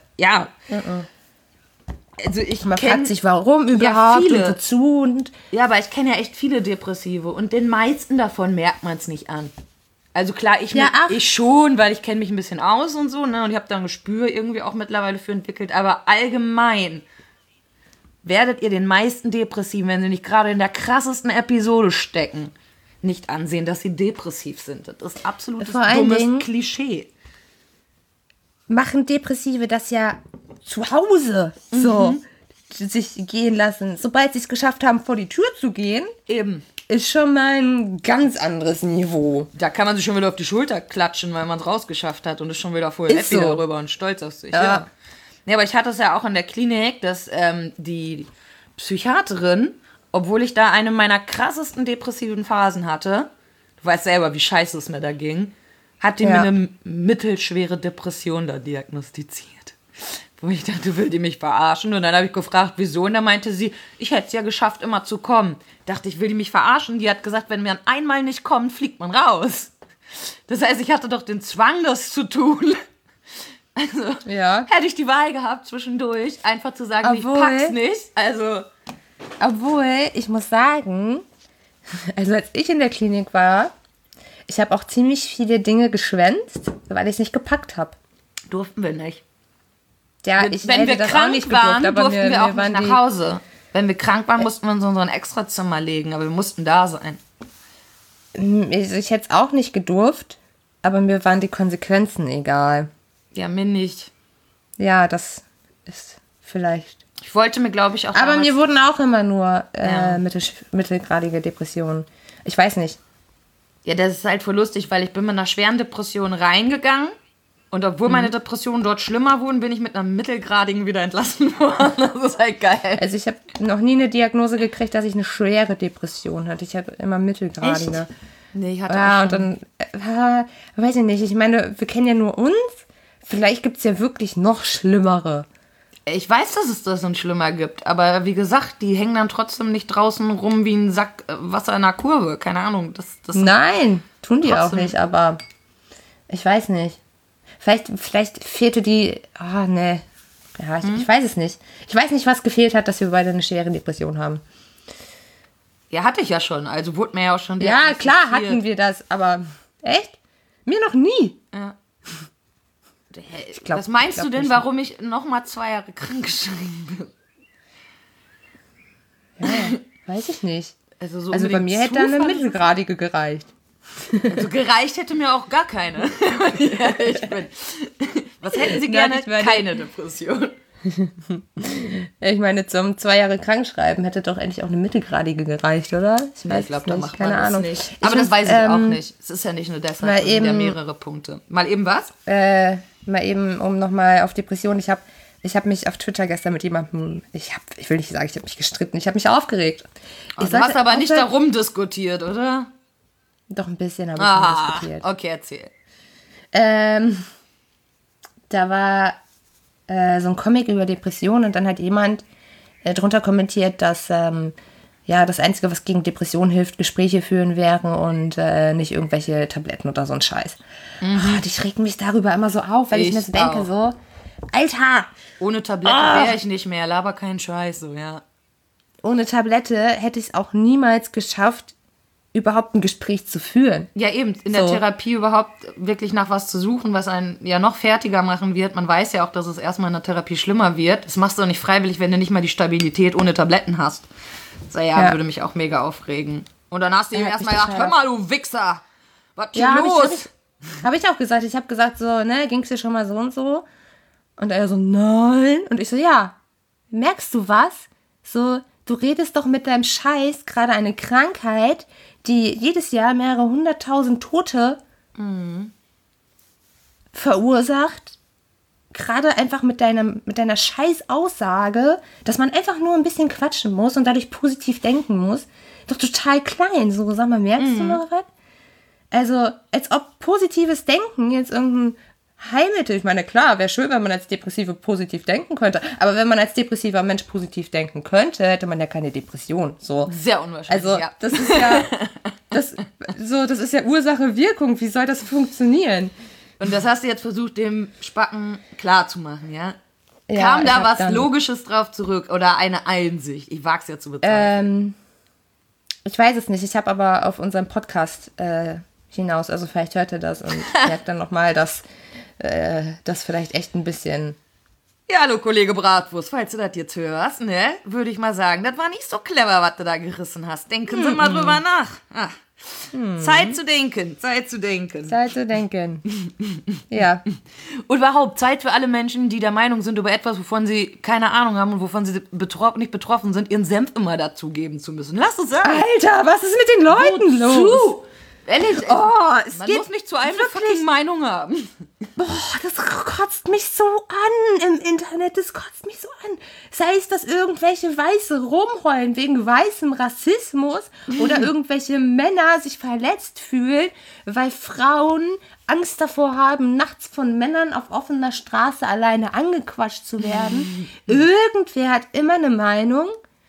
man fragt sich, warum überhaupt viele, und wozu. Ja, aber ich kenne ja echt viele Depressive und den meisten davon merkt man es nicht an. Also klar, ich schon, weil ich kenne mich ein bisschen aus und so, ne? Und ich habe da ein Gespür irgendwie auch mittlerweile für entwickelt. Aber allgemein werdet ihr den meisten Depressiven, wenn sie nicht gerade in der krassesten Episode stecken, nicht ansehen, dass sie depressiv sind. Das ist absolutes dummes Klischee. Machen Depressive das ja zu Hause so sich gehen lassen. Sobald sie es geschafft haben, vor die Tür zu gehen, ist schon mal ein ganz anderes Niveau. Da kann man sich schon wieder auf die Schulter klatschen, weil man es rausgeschafft hat und ist schon wieder voll happy darüber und stolz auf sich. Ja, aber ich hatte es ja auch in der Klinik, dass die Psychiaterin, obwohl ich da eine meiner krassesten depressiven Phasen hatte, du weißt selber, wie scheiße es mir da ging, hat die mir eine mittelschwere Depression da diagnostiziert. Wo ich dachte, will die mich verarschen? Und dann habe ich gefragt, wieso? Und dann meinte sie, ich hätte es ja geschafft, immer zu kommen. Dachte ich, will die mich verarschen? Die hat gesagt, wenn man einmal nicht kommt, fliegt man raus. Das heißt, ich hatte doch den Zwang, das zu tun. Also, hätte ich die Wahl gehabt, zwischendurch einfach zu sagen, ich pack's nicht. Also... Obwohl, ich muss sagen, also als ich in der Klinik war, ich habe auch ziemlich viele Dinge geschwänzt, weil ich es nicht gepackt habe. Durften wir nicht. Ja, wenn wir krank waren, durften wir auch nicht nach Hause. Wenn wir krank waren, mussten wir uns in unser Extrazimmer legen, aber wir mussten da sein. Ich hätte es auch nicht gedurft, aber mir waren die Konsequenzen egal. Ja, mir nicht. Ja, das ist vielleicht... Ich wollte mir, glaube ich, auch... Aber mir wurden auch immer nur mittelgradige Depressionen. Ich weiß nicht. Ja, das ist halt voll lustig, weil ich bin mit einer schweren Depression reingegangen und obwohl meine Depressionen dort schlimmer wurden, bin ich mit einer mittelgradigen wieder entlassen worden. Das ist halt geil. Also ich habe noch nie eine Diagnose gekriegt, dass ich eine schwere Depression hatte. Ich habe immer mittelgradige. Echt? Nee, ich hatte Ja, auch und schon. dann, weiß ich nicht, ich meine, wir kennen ja nur uns. Vielleicht gibt es ja wirklich noch schlimmere. Ich weiß, dass es das dann schlimmer gibt, aber wie gesagt, die hängen dann trotzdem nicht draußen rum wie ein Sack Wasser in einer Kurve. Keine Ahnung. Das Nein, tun die auch trotzdem. nicht, aber ich weiß nicht. Vielleicht fehlte die, ne. Ja, ich weiß es nicht. Ich weiß nicht, was gefehlt hat, dass wir beide eine schwere Depression haben. Ja, hatte ich ja schon. Also wurde mir ja auch schon Ja, klar diagnostiziert. hatten wir das, aber echt? Mir noch nie. Ja. glaub- Was meinst ich glaub du denn, nicht. warum ich nochmal 2 Jahre krank geschrieben bin? Ja, weiß ich nicht. Also Also bei unbedingt mir hätte eine Zufall- mittelgradige gereicht. Also gereicht hätte mir auch gar keine. wenn ich ehrlich bin. Was hätten Sie Nein, gerne? ich meine- Keine Depression. Ich meine, zum 2 Jahre krankschreiben hätte doch endlich auch eine mittelgradige gereicht, oder? Ich weiß Ich glaube, es da nicht, macht keine man Ahnung. das nicht. Aber das weiß ich auch nicht. Es ist ja nicht nur deshalb, mal es sind ja eben- mehrere Punkte. Mal eben was? Mal eben, um nochmal auf Depression. Ich hab mich auf Twitter gestern mit jemandem, ich will nicht sagen, ich habe mich gestritten, ich habe mich aufgeregt. Du hast aber nicht darum diskutiert, oder? Doch ein bisschen habe ich schon diskutiert. Okay, erzähl. Da war so ein Comic über Depressionen und dann hat jemand drunter kommentiert, dass das Einzige, was gegen Depressionen hilft, Gespräche führen wären und nicht irgendwelche Tabletten oder so ein Scheiß. Und ich reg mich darüber immer so auf, weil ich mir so denke, auch. so, Alter, Ohne Tablette wäre ich nicht mehr. Laber keinen Scheiß, so, ja. ohne Tablette hätte ich es auch niemals geschafft, überhaupt ein Gespräch zu führen. Ja, eben, in der So. Therapie überhaupt wirklich nach was zu suchen, was einen ja noch fertiger machen wird. Man weiß ja auch, dass es erstmal in der Therapie schlimmer wird. Das machst du auch nicht freiwillig, wenn du nicht mal die Stabilität ohne Tabletten hast. So, ja, würde mich auch mega aufregen. Und dann hast du ihm hat erstmal mich gesagt, hör total- mal, du Wichser, was hier Ja, los? hab ich auch gesagt. Ich habe gesagt so, ne, ging's dir schon mal so und so? Und er so, nein. Und ich so, ja, merkst du was? So, du redest doch mit deinem Scheiß gerade eine Krankheit, die jedes Jahr mehrere 100.000 Tote verursacht. Gerade einfach mit deiner Scheiß-Aussage, dass man einfach nur ein bisschen quatschen muss und dadurch positiv denken muss. Doch total klein. So, sag mal, merkst du noch was? Also, als ob positives Denken jetzt irgendein Heilmittel, ich meine, klar, wäre schön, wenn man als Depressive positiv denken könnte, aber wenn man als depressiver Mensch positiv denken könnte, hätte man ja keine Depression. So. Sehr unwahrscheinlich, Also, ja. das ist ja, das ist ja Ursache-Wirkung. Wie soll das funktionieren? Und das hast du jetzt versucht, dem Spacken klarzumachen, ja? Ja, Kam ich da hab was dann- Logisches drauf zurück oder eine Einsicht? Ich wag's ja zu bezweifeln. Ich weiß es nicht. Ich habe aber auf unserem Podcast hinaus, also vielleicht hört er das und merkt dann nochmal, dass das vielleicht echt ein bisschen... Ja, hallo Kollege Bratwurst, falls du das jetzt hörst, ne, würde ich mal sagen, das war nicht so clever, was du da gerissen hast. Denken Sie mal drüber nach. Ah. Zeit zu denken, Zeit zu denken. Zeit zu denken. Ja. Und überhaupt Zeit für alle Menschen, die der Meinung sind, über etwas, wovon sie keine Ahnung haben und wovon sie nicht betroffen sind, ihren Senf immer dazugeben zu müssen. Lass es sein. Alter, was ist mit den Leuten los? Wozu? Ehrlich, Oh, es man geht muss nicht zu einem eine wirklich- fucking Meinung haben. Boah, das kotzt mich so an im Internet. Das kotzt mich so an. Sei es, dass irgendwelche Weiße rumheulen wegen weißem Rassismus oder irgendwelche Männer sich verletzt fühlen, weil Frauen Angst davor haben, nachts von Männern auf offener Straße alleine angequatscht zu werden. Irgendwer hat immer eine Meinung,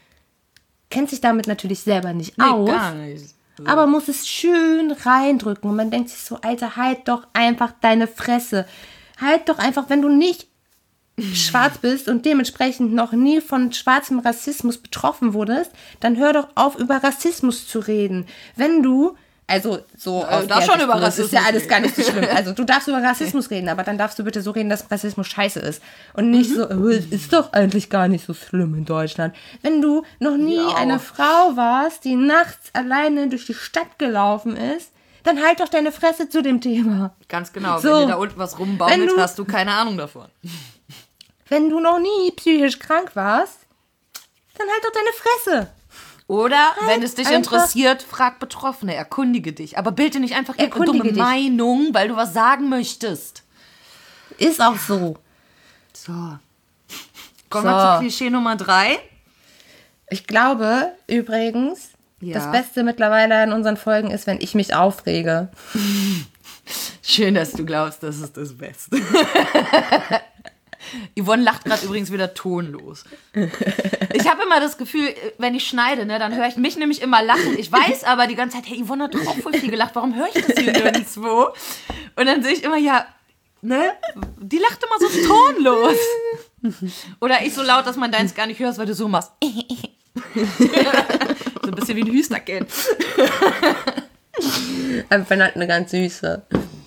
kennt sich damit natürlich selber nicht aus. Gar nicht. Aber muss es schön reindrücken. Und man denkt sich so, Alter, halt doch einfach deine Fresse. Halt doch einfach, wenn du nicht schwarz bist und dementsprechend noch nie von schwarzem Rassismus betroffen wurdest, dann hör doch auf, über Rassismus zu reden. Wenn du, also so aus darfst der schon über Sicht, das ist ja Rassismus alles gar nicht so schlimm. Also du darfst über Rassismus reden, aber dann darfst du bitte so reden, dass Rassismus scheiße ist. Und nicht so, es ist doch eigentlich gar nicht so schlimm in Deutschland. Wenn du noch nie Ja. eine Frau warst, die nachts alleine durch die Stadt gelaufen ist, dann halt doch deine Fresse zu dem Thema. Ganz genau, So. wenn dir da unten was rumbaumelt, Wenn du- hast du keine Ahnung davon. Wenn du noch nie psychisch krank warst, dann halt doch deine Fresse. Oder, wenn es dich einfach interessiert, frag Betroffene, erkundige dich. Aber bilde nicht einfach eine Erkundige dumme dich. Meinung, weil du was sagen möchtest. Ist auch so. So. Kommen wir zu Klischee Nummer 3. Ich glaube übrigens, Ja. das Beste mittlerweile in unseren Folgen ist, wenn ich mich aufrege. Schön, dass du glaubst, das ist das Beste. Yvonne lacht gerade übrigens wieder tonlos. Ich habe immer das Gefühl, wenn ich schneide, ne, dann höre ich mich nämlich immer lachen. Ich weiß aber die ganze Zeit, hey, Yvonne hat doch auch voll viel gelacht, warum höre ich das hier nirgendwo? Und dann sehe ich immer, ja, ne, die lacht immer so tonlos. Oder ich so laut, dass man deins gar nicht hört, weil du so machst. So ein bisschen wie ein Hüsterkind. Ich bin halt eine ganz süße.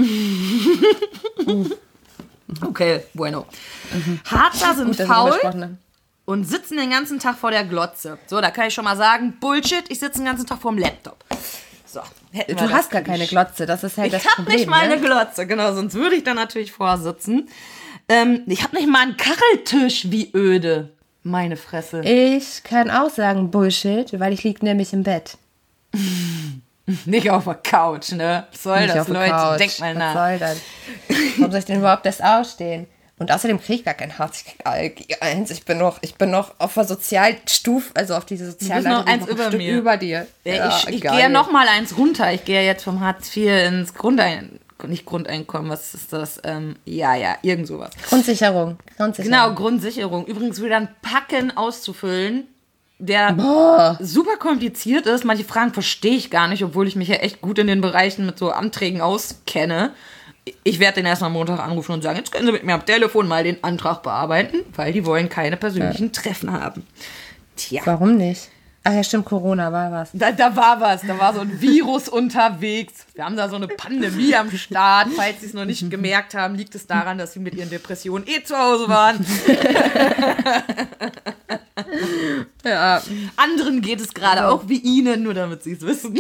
Okay, bueno. Harzer sind Gut, dass wir faul besprochen haben. und sitzen den ganzen Tag vor der Glotze. So, da kann ich schon mal sagen, Bullshit, ich sitze den ganzen Tag vor dem Laptop. So, hätten wir Du das hast gar keine Glotze, das ist halt das Ich habe Problem. nicht mal eine ne? Glotze, genau, sonst würde ich da natürlich vorsitzen. Ich habe nicht mal einen Kacheltisch, wie öde. Meine Fresse. Ich kann auch sagen Bullshit, weil ich liege nämlich im Bett. Nicht auf der Couch, ne? Was soll Nicht das, auf der Leute? Couch. Denkt mal Was nach. soll das? Warum soll ich denn überhaupt erst aufstehen? Und außerdem kriege ich gar kein Harz. Ich krieg ALG1. Ich bin noch auf der Sozialstufe, also auf diese Sozialleiter. noch eins über mir. Über dir. Ja, ich geil. gehe ja noch mal eins runter. Ich gehe jetzt vom Hartz IV ins nicht Grundeinkommen, was ist das? Ja, irgend sowas. Grundsicherung. Genau, Grundsicherung. Übrigens wieder ein Packen auszufüllen, der super kompliziert ist. Manche Fragen verstehe ich gar nicht, obwohl ich mich ja echt gut in den Bereichen mit so Anträgen auskenne. Ich werde den erst am Montag anrufen und sagen, jetzt können Sie mit mir am Telefon mal den Antrag bearbeiten, weil die wollen keine persönlichen Treffen haben. Tja. Warum nicht? Ach ja, stimmt, Corona war was. Da war was, da war so ein Virus unterwegs. Wir haben da so eine Pandemie am Start. Falls Sie es noch nicht gemerkt haben, liegt es daran, dass Sie mit Ihren Depressionen zu Hause waren. Ja. Anderen geht es gerade auch wie Ihnen, nur damit Sie es wissen.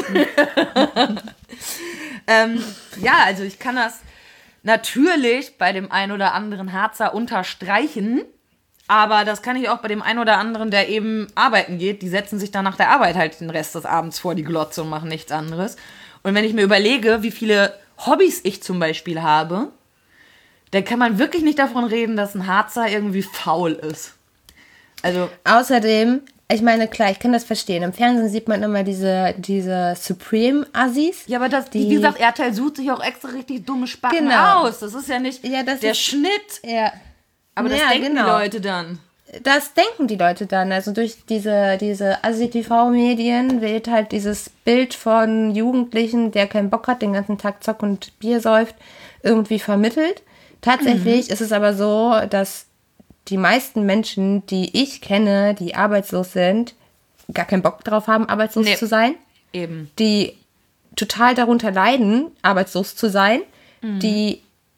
Ja, also ich kann das natürlich bei dem einen oder anderen Harzer unterstreichen. Aber das kann ich auch bei dem einen oder anderen, der eben arbeiten geht. Die setzen sich dann nach der Arbeit halt den Rest des Abends vor die Glotze und machen nichts anderes. Und wenn ich mir überlege, wie viele Hobbys ich zum Beispiel habe, dann kann man wirklich nicht davon reden, dass ein Harzer irgendwie faul ist. Also, Außerdem, ich meine, klar, ich kann das verstehen. Im Fernsehen sieht man immer diese Supreme-Assis. ja, aber das, wie gesagt, RTL sucht sich auch extra richtig dumme Spacken Genau. aus. Das ist ja nicht Ja, das der ist- Schnitt. Ja. Aber das Ja, denken genau. die Leute dann. Das denken die Leute dann. Also durch diese Assi-TV-Medien wird halt dieses Bild von Jugendlichen, der keinen Bock hat, den ganzen Tag zockt und Bier säuft, irgendwie vermittelt. Tatsächlich ist es aber so, dass die meisten Menschen, die ich kenne, die arbeitslos sind, gar keinen Bock drauf haben, arbeitslos Nee. zu sein. Eben. Die total darunter leiden, arbeitslos zu sein, die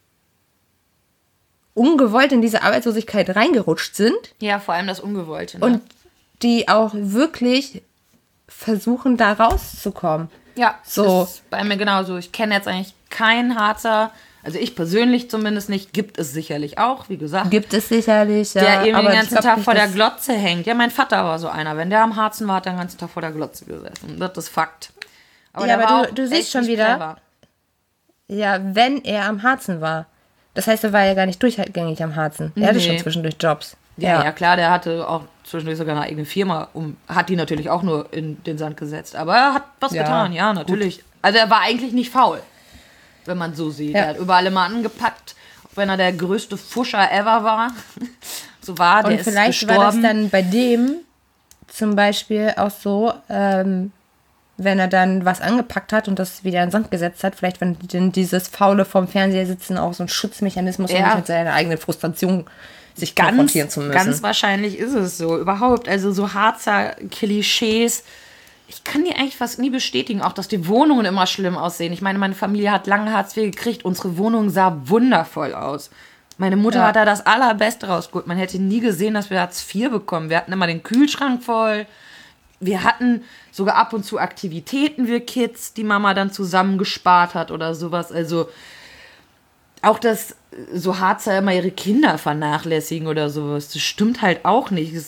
ungewollt in diese Arbeitslosigkeit reingerutscht sind Ja, vor allem das Ungewollte. Ne? und die auch wirklich versuchen, da rauszukommen. ja, so. ist bei mir genauso. Ich kenne jetzt eigentlich keinen Harzer, also ich persönlich zumindest nicht, gibt es sicherlich auch, wie gesagt, Gibt es sicherlich, ja. der eben aber den ich ganzen glaub Tag nicht, vor der dass- Glotze hängt. Ja, mein Vater war so einer. Wenn der am Harzen war, hat er den ganzen Tag vor der Glotze gesessen. Das ist Fakt. Ja, der aber war du- auch du siehst echt schon nicht wieder, clever. Ja, wenn er am Harzen war. Das heißt, er war ja gar nicht durchgängig am Harzen. Er hatte Nee. schon zwischendurch Jobs. Ja, klar, der hatte auch zwischendurch sogar eine eigene Firma. Hat die natürlich auch nur in den Sand gesetzt. Aber er hat was Ja, getan, ja, natürlich. Also er war eigentlich nicht faul, wenn man so sieht. Ja. Er hat überall immer angepackt, auch wenn er der größte Fuscher ever war. So war, der Und ist vielleicht gestorben. war das dann bei dem zum Beispiel auch so, wenn er dann was angepackt hat und das wieder in den Sand gesetzt hat, vielleicht wenn denn dieses faule vorm Fernseher sitzen auch so ein Schutzmechanismus, um Ja. nicht mit seiner eigenen Frustration sich konfrontieren zu müssen. Ganz wahrscheinlich ist es so. Überhaupt, also so Harzer Klischees. Ich kann die eigentlich fast nie bestätigen, auch dass die Wohnungen immer schlimm aussehen. Ich meine, meine Familie hat lange Hartz IV gekriegt. Unsere Wohnung sah wundervoll aus. Meine Mutter Ja. hat da das Allerbeste rausgeholt. Man hätte nie gesehen, dass wir Hartz IV bekommen. Wir hatten immer den Kühlschrank voll. Wir hatten sogar ab und zu Aktivitäten, wir Kids, die Mama dann zusammengespart hat oder sowas. Also auch, dass so Harzer immer ihre Kinder vernachlässigen oder sowas, das stimmt halt auch nicht. Es gibt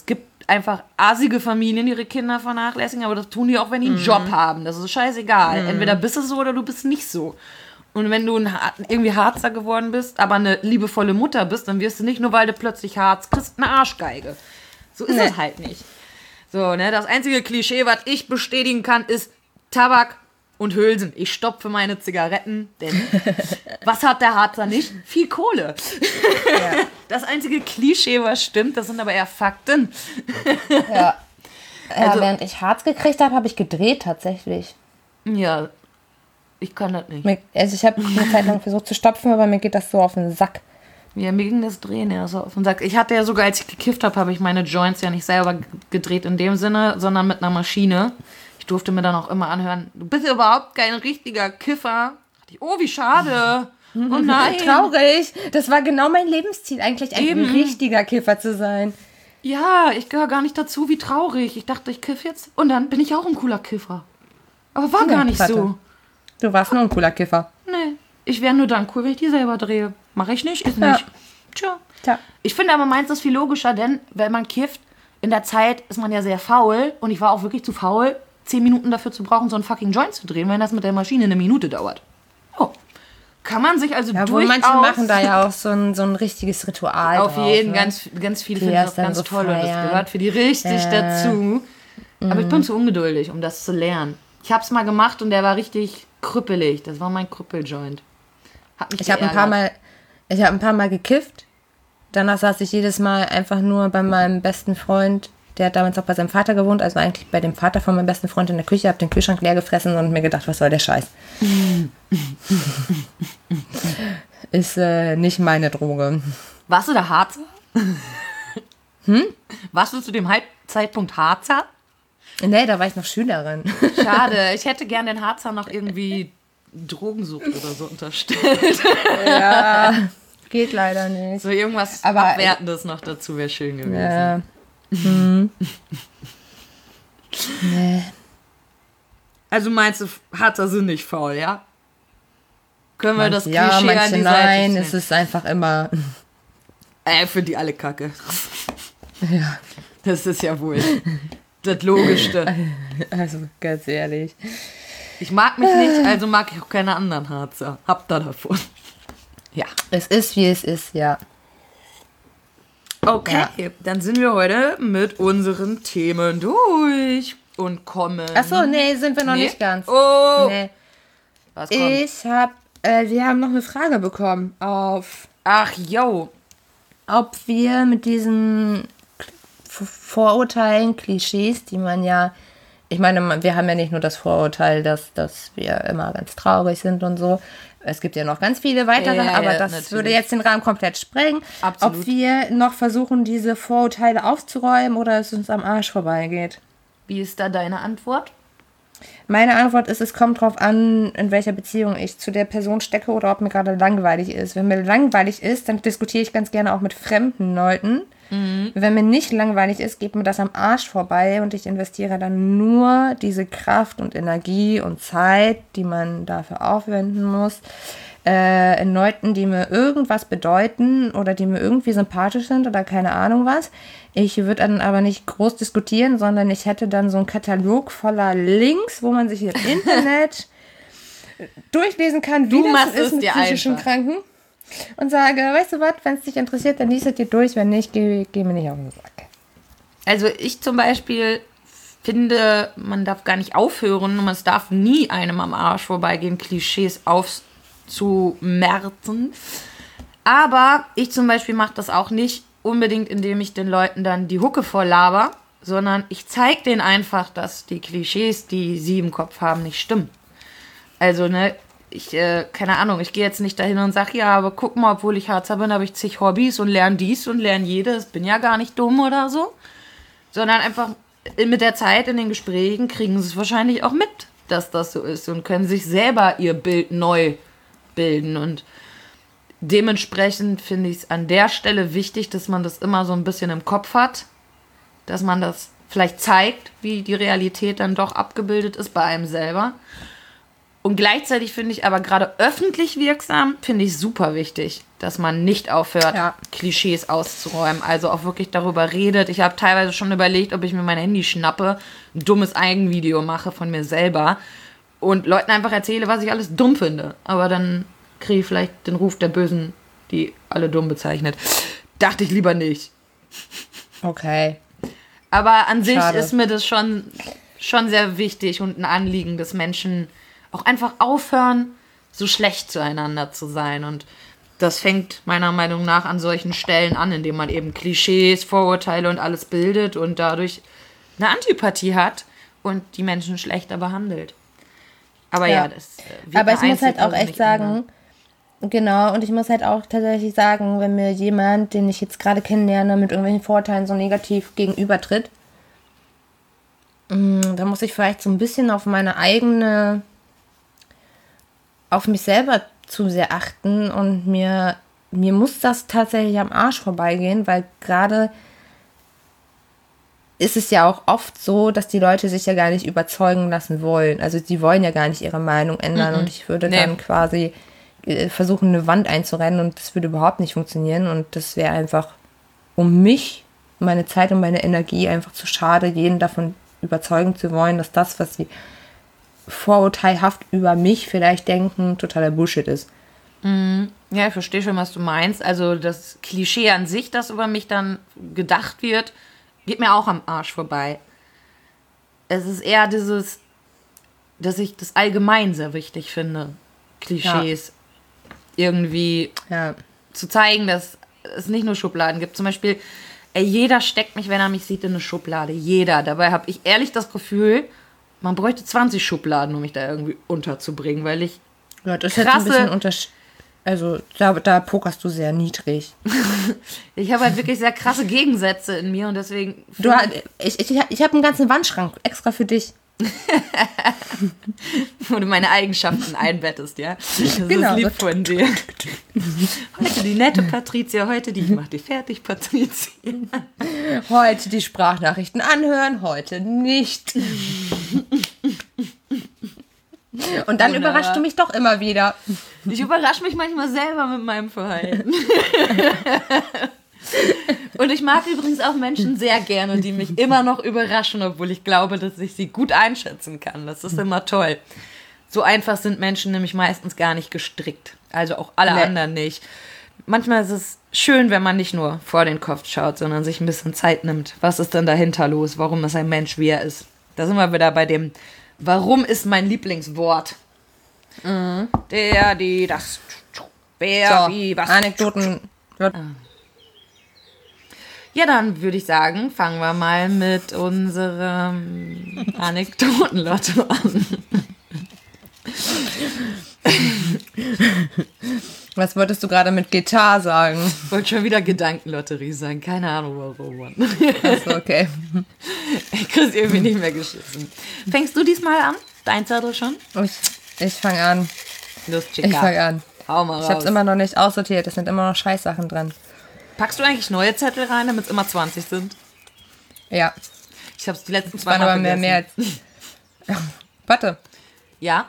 gibt einfach assige Familien, die ihre Kinder vernachlässigen, aber das tun die auch, wenn die einen Job haben. Das ist scheißegal. Entweder bist du so oder du bist nicht so. Und wenn du irgendwie Harzer geworden bist, aber eine liebevolle Mutter bist, dann wirst du nicht nur, weil du plötzlich Harz kriegst, eine Arschgeige. So ist es halt nicht. So, ne, das einzige Klischee, was ich bestätigen kann, ist Tabak und Hülsen. Ich stopfe meine Zigaretten, denn was hat der Harzer nicht? Viel Kohle. Ja. Das einzige Klischee, was stimmt, das sind aber eher Fakten. Ja. Also, während ich Harz gekriegt habe, habe ich gedreht tatsächlich. Ja, ich kann das nicht. Also ich habe eine Zeit lang versucht zu stopfen, aber mir geht das so auf den Sack. Ja, mir ging das Drehen ja so auf den Sack. Ich hatte ja sogar, als ich gekifft habe ich meine Joints ja nicht selber gedreht in dem Sinne, sondern mit einer Maschine. Ich durfte mir dann auch immer anhören, du bist überhaupt kein richtiger Kiffer. Oh, wie schade. Oh nein. Traurig. Das war genau mein Lebensziel, eigentlich ein richtiger Kiffer zu sein. Ja, ich gehöre gar nicht dazu, wie traurig. Ich dachte, ich kiff jetzt und dann bin ich auch ein cooler Kiffer. Aber war gar nicht so. Du warst nur ein cooler Kiffer. Nee, ich wäre nur dann cool, wenn ich die selber drehe. Mache ich nicht, ist nicht. Tja. Ich finde aber meins ist viel logischer, denn wenn man kifft, in der Zeit ist man ja sehr faul und ich war auch wirklich zu faul, 10 Minuten dafür zu brauchen, so einen fucking Joint zu drehen, wenn das mit der Maschine 1 Minute dauert. Oh. Kann man sich also durchaus... Manche machen da ja auch so ein richtiges Ritual auf drauf, jeden, ne? ganz viele finden das ganz so toll und das gehört für die richtig dazu. Aber ich bin zu ungeduldig, um das zu lernen. Ich habe es mal gemacht und der war richtig krüppelig. Das war mein Krüppeljoint. Ich habe ein paar Mal gekifft. Danach saß ich jedes Mal einfach nur bei meinem besten Freund, der hat damals auch bei seinem Vater gewohnt, also eigentlich bei dem Vater von meinem besten Freund in der Küche, habe den Kühlschrank leer gefressen und mir gedacht, was soll der Scheiß? Ist nicht meine Droge. Warst du der Harzer? Warst du zu dem Zeitpunkt Harzer? Nee, da war ich noch Schülerin. Schade, ich hätte gern den Harzer noch irgendwie Drogensucht oder so unterstellt. Ja, geht leider nicht. So irgendwas Abwertendes noch dazu wäre schön gewesen. Ja. Nee. Also meinst du, Harzer sind nicht faul, ja? Können wir das Klischee ja, manche an die nein, Seite es ist einfach immer... für die alle Kacke. Ja. Das ist ja wohl das Logischste. Also, ganz ehrlich. Ich mag mich nicht, also mag ich auch keine anderen Harzer. Habt ihr davon. Ja. Es ist, wie es ist, ja. Okay, dann sind wir heute mit unseren Themen durch und kommen... Achso, nee, sind wir noch nicht ganz. Oh! Nee. Was kommt? Wir haben noch eine Frage bekommen Ach, yo. ob wir mit diesen Vorurteilen, Klischees, die man ja... Ich meine, wir haben ja nicht nur das Vorurteil, dass wir immer ganz traurig sind und so. Es gibt ja noch ganz viele weitere, aber das natürlich. Würde jetzt den Rahmen komplett sprengen. Absolut. Ob wir noch versuchen, diese Vorurteile aufzuräumen oder es uns am Arsch vorbeigeht. Wie ist da deine Antwort? Meine Antwort ist, es kommt drauf an, in welcher Beziehung ich zu der Person stecke oder ob mir gerade langweilig ist. Wenn mir langweilig ist, dann diskutiere ich ganz gerne auch mit fremden Leuten. Mhm. Wenn mir nicht langweilig ist, geht mir das am Arsch vorbei und ich investiere dann nur diese Kraft und Energie und Zeit, die man dafür aufwenden muss, in Leuten, die mir irgendwas bedeuten oder die mir irgendwie sympathisch sind oder keine Ahnung was. Ich würde dann aber nicht groß diskutieren, sondern ich hätte dann so einen Katalog voller Links, wo man sich im Internet durchlesen kann, wie das ist mit psychischen Kranken. Und sage, weißt du was, wenn es dich interessiert, dann liest es dir durch, wenn nicht, geh mir nicht auf den Sack. Also ich zum Beispiel finde, man darf gar nicht aufhören und es darf nie einem am Arsch vorbeigehen, Klischees aufzumerzen. Aber ich zum Beispiel mache das auch nicht unbedingt, indem ich den Leuten dann die Hucke voll laber, sondern ich zeige denen einfach, dass die Klischees, die sie im Kopf haben, nicht stimmen. Also, ne, keine Ahnung, ich gehe jetzt nicht dahin und sage, ja, aber guck mal, obwohl ich Harzer bin, habe ich zig Hobbys und lerne dies und lerne jedes, bin ja gar nicht dumm oder so. Sondern einfach mit der Zeit in den Gesprächen kriegen sie es wahrscheinlich auch mit, dass das so ist und können sich selber ihr Bild neu bilden. Und dementsprechend finde ich es an der Stelle wichtig, dass man das immer so ein bisschen im Kopf hat, dass man das vielleicht zeigt, wie die Realität dann doch abgebildet ist bei einem selber. Und gleichzeitig finde ich aber gerade öffentlich wirksam, finde ich super wichtig, dass man nicht aufhört, Klischees auszuräumen. Also auch wirklich darüber redet. Ich habe teilweise schon überlegt, ob ich mir mein Handy schnappe, ein dummes Eigenvideo mache von mir selber und Leuten einfach erzähle, was ich alles dumm finde. Aber dann kriege ich vielleicht den Ruf der Bösen, die alle dumm bezeichnet. Dachte ich lieber nicht. Okay. Aber an sich ist mir das schon sehr wichtig und ein Anliegen, dass Menschen auch einfach aufhören, so schlecht zueinander zu sein. Und das fängt meiner Meinung nach an solchen Stellen an, indem man eben Klischees, Vorurteile und alles bildet und dadurch eine Antipathie hat und die Menschen schlechter behandelt. Aber das wird aber ich muss halt auch echt sagen, genau, und ich muss halt auch tatsächlich sagen, wenn mir jemand, den ich jetzt gerade kennenlerne, mit irgendwelchen Vorurteilen so negativ gegenübertritt, dann muss ich vielleicht so ein bisschen auf mich selber zu sehr achten und mir muss das tatsächlich am Arsch vorbeigehen, weil gerade ist es ja auch oft so, dass die Leute sich ja gar nicht überzeugen lassen wollen. Also die wollen ja gar nicht ihre Meinung ändern und ich würde dann quasi versuchen, eine Wand einzurennen und das würde überhaupt nicht funktionieren und das wäre einfach um mich, meine Zeit und meine Energie einfach zu schade, jeden davon überzeugen zu wollen, dass das, was sie vorurteilhaft über mich vielleicht denken, totaler Bullshit ist. Ja, ich verstehe schon, was du meinst. Also das Klischee an sich, das über mich dann gedacht wird, geht mir auch am Arsch vorbei. Es ist eher dieses, dass ich das allgemein sehr wichtig finde, Klischees irgendwie zu zeigen, dass es nicht nur Schubladen gibt. Zum Beispiel, jeder steckt mich, wenn er mich sieht, in eine Schublade. Jeder. Dabei habe ich ehrlich das Gefühl, man bräuchte 20 Schubladen, um mich da irgendwie unterzubringen, weil ich das ist jetzt ein bisschen also da pokerst du sehr niedrig. Ich habe halt wirklich sehr krasse Gegensätze in mir und deswegen... Ich habe einen ganzen Wandschrank extra für dich. Wo du meine Eigenschaften einbettest, ja? Das ist lieb von dir. Heute die nette Patrizia, heute die ich mach dich fertig, Patrizia. Heute die Sprachnachrichten anhören, heute nicht. Und dann überraschst du mich doch immer wieder. Ich überrasche mich manchmal selber mit meinem Verhalten. Und ich mag übrigens auch Menschen sehr gerne, die mich immer noch überraschen, obwohl ich glaube, dass ich sie gut einschätzen kann. Das ist immer toll. So einfach sind Menschen nämlich meistens gar nicht gestrickt. Also auch alle anderen nicht. Manchmal ist es schön, wenn man nicht nur vor den Kopf schaut, sondern sich ein bisschen Zeit nimmt. Was ist denn dahinter los? Warum ist ein Mensch, wie er ist? Da sind wir wieder bei dem, warum ist mein Lieblingswort? Der, die, das. Wer, so, wie, was. Anekdoten. Ja, dann würde ich sagen, fangen wir mal mit unserem Anekdotenlotto an. Was wolltest du gerade mit Gitarre sagen? Ich wollte schon wieder Gedankenlotterie sagen. Keine Ahnung warum, Mann. Achso, okay. Ich krieg's irgendwie nicht mehr geschissen. Fängst du diesmal an? Dein Zettel schon? Ich fange an. Los, Chica. Ich fange an. Hau mal raus. Ich hab's immer noch nicht aussortiert. Es sind immer noch Scheißsachen drin. Packst du eigentlich neue Zettel rein, damit es immer 20 sind? Ja. Ich hab's die letzten Das 2 waren Mal aber mehr als... Warte. Ja?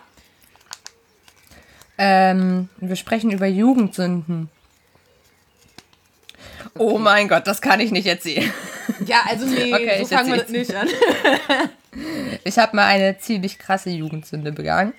Wir sprechen über Jugendsünden. Okay. Oh mein Gott, das kann ich nicht erzählen. Ja, also nee, okay, so fangen wir das nicht an. Ich habe mal eine ziemlich krasse Jugendsünde begangen.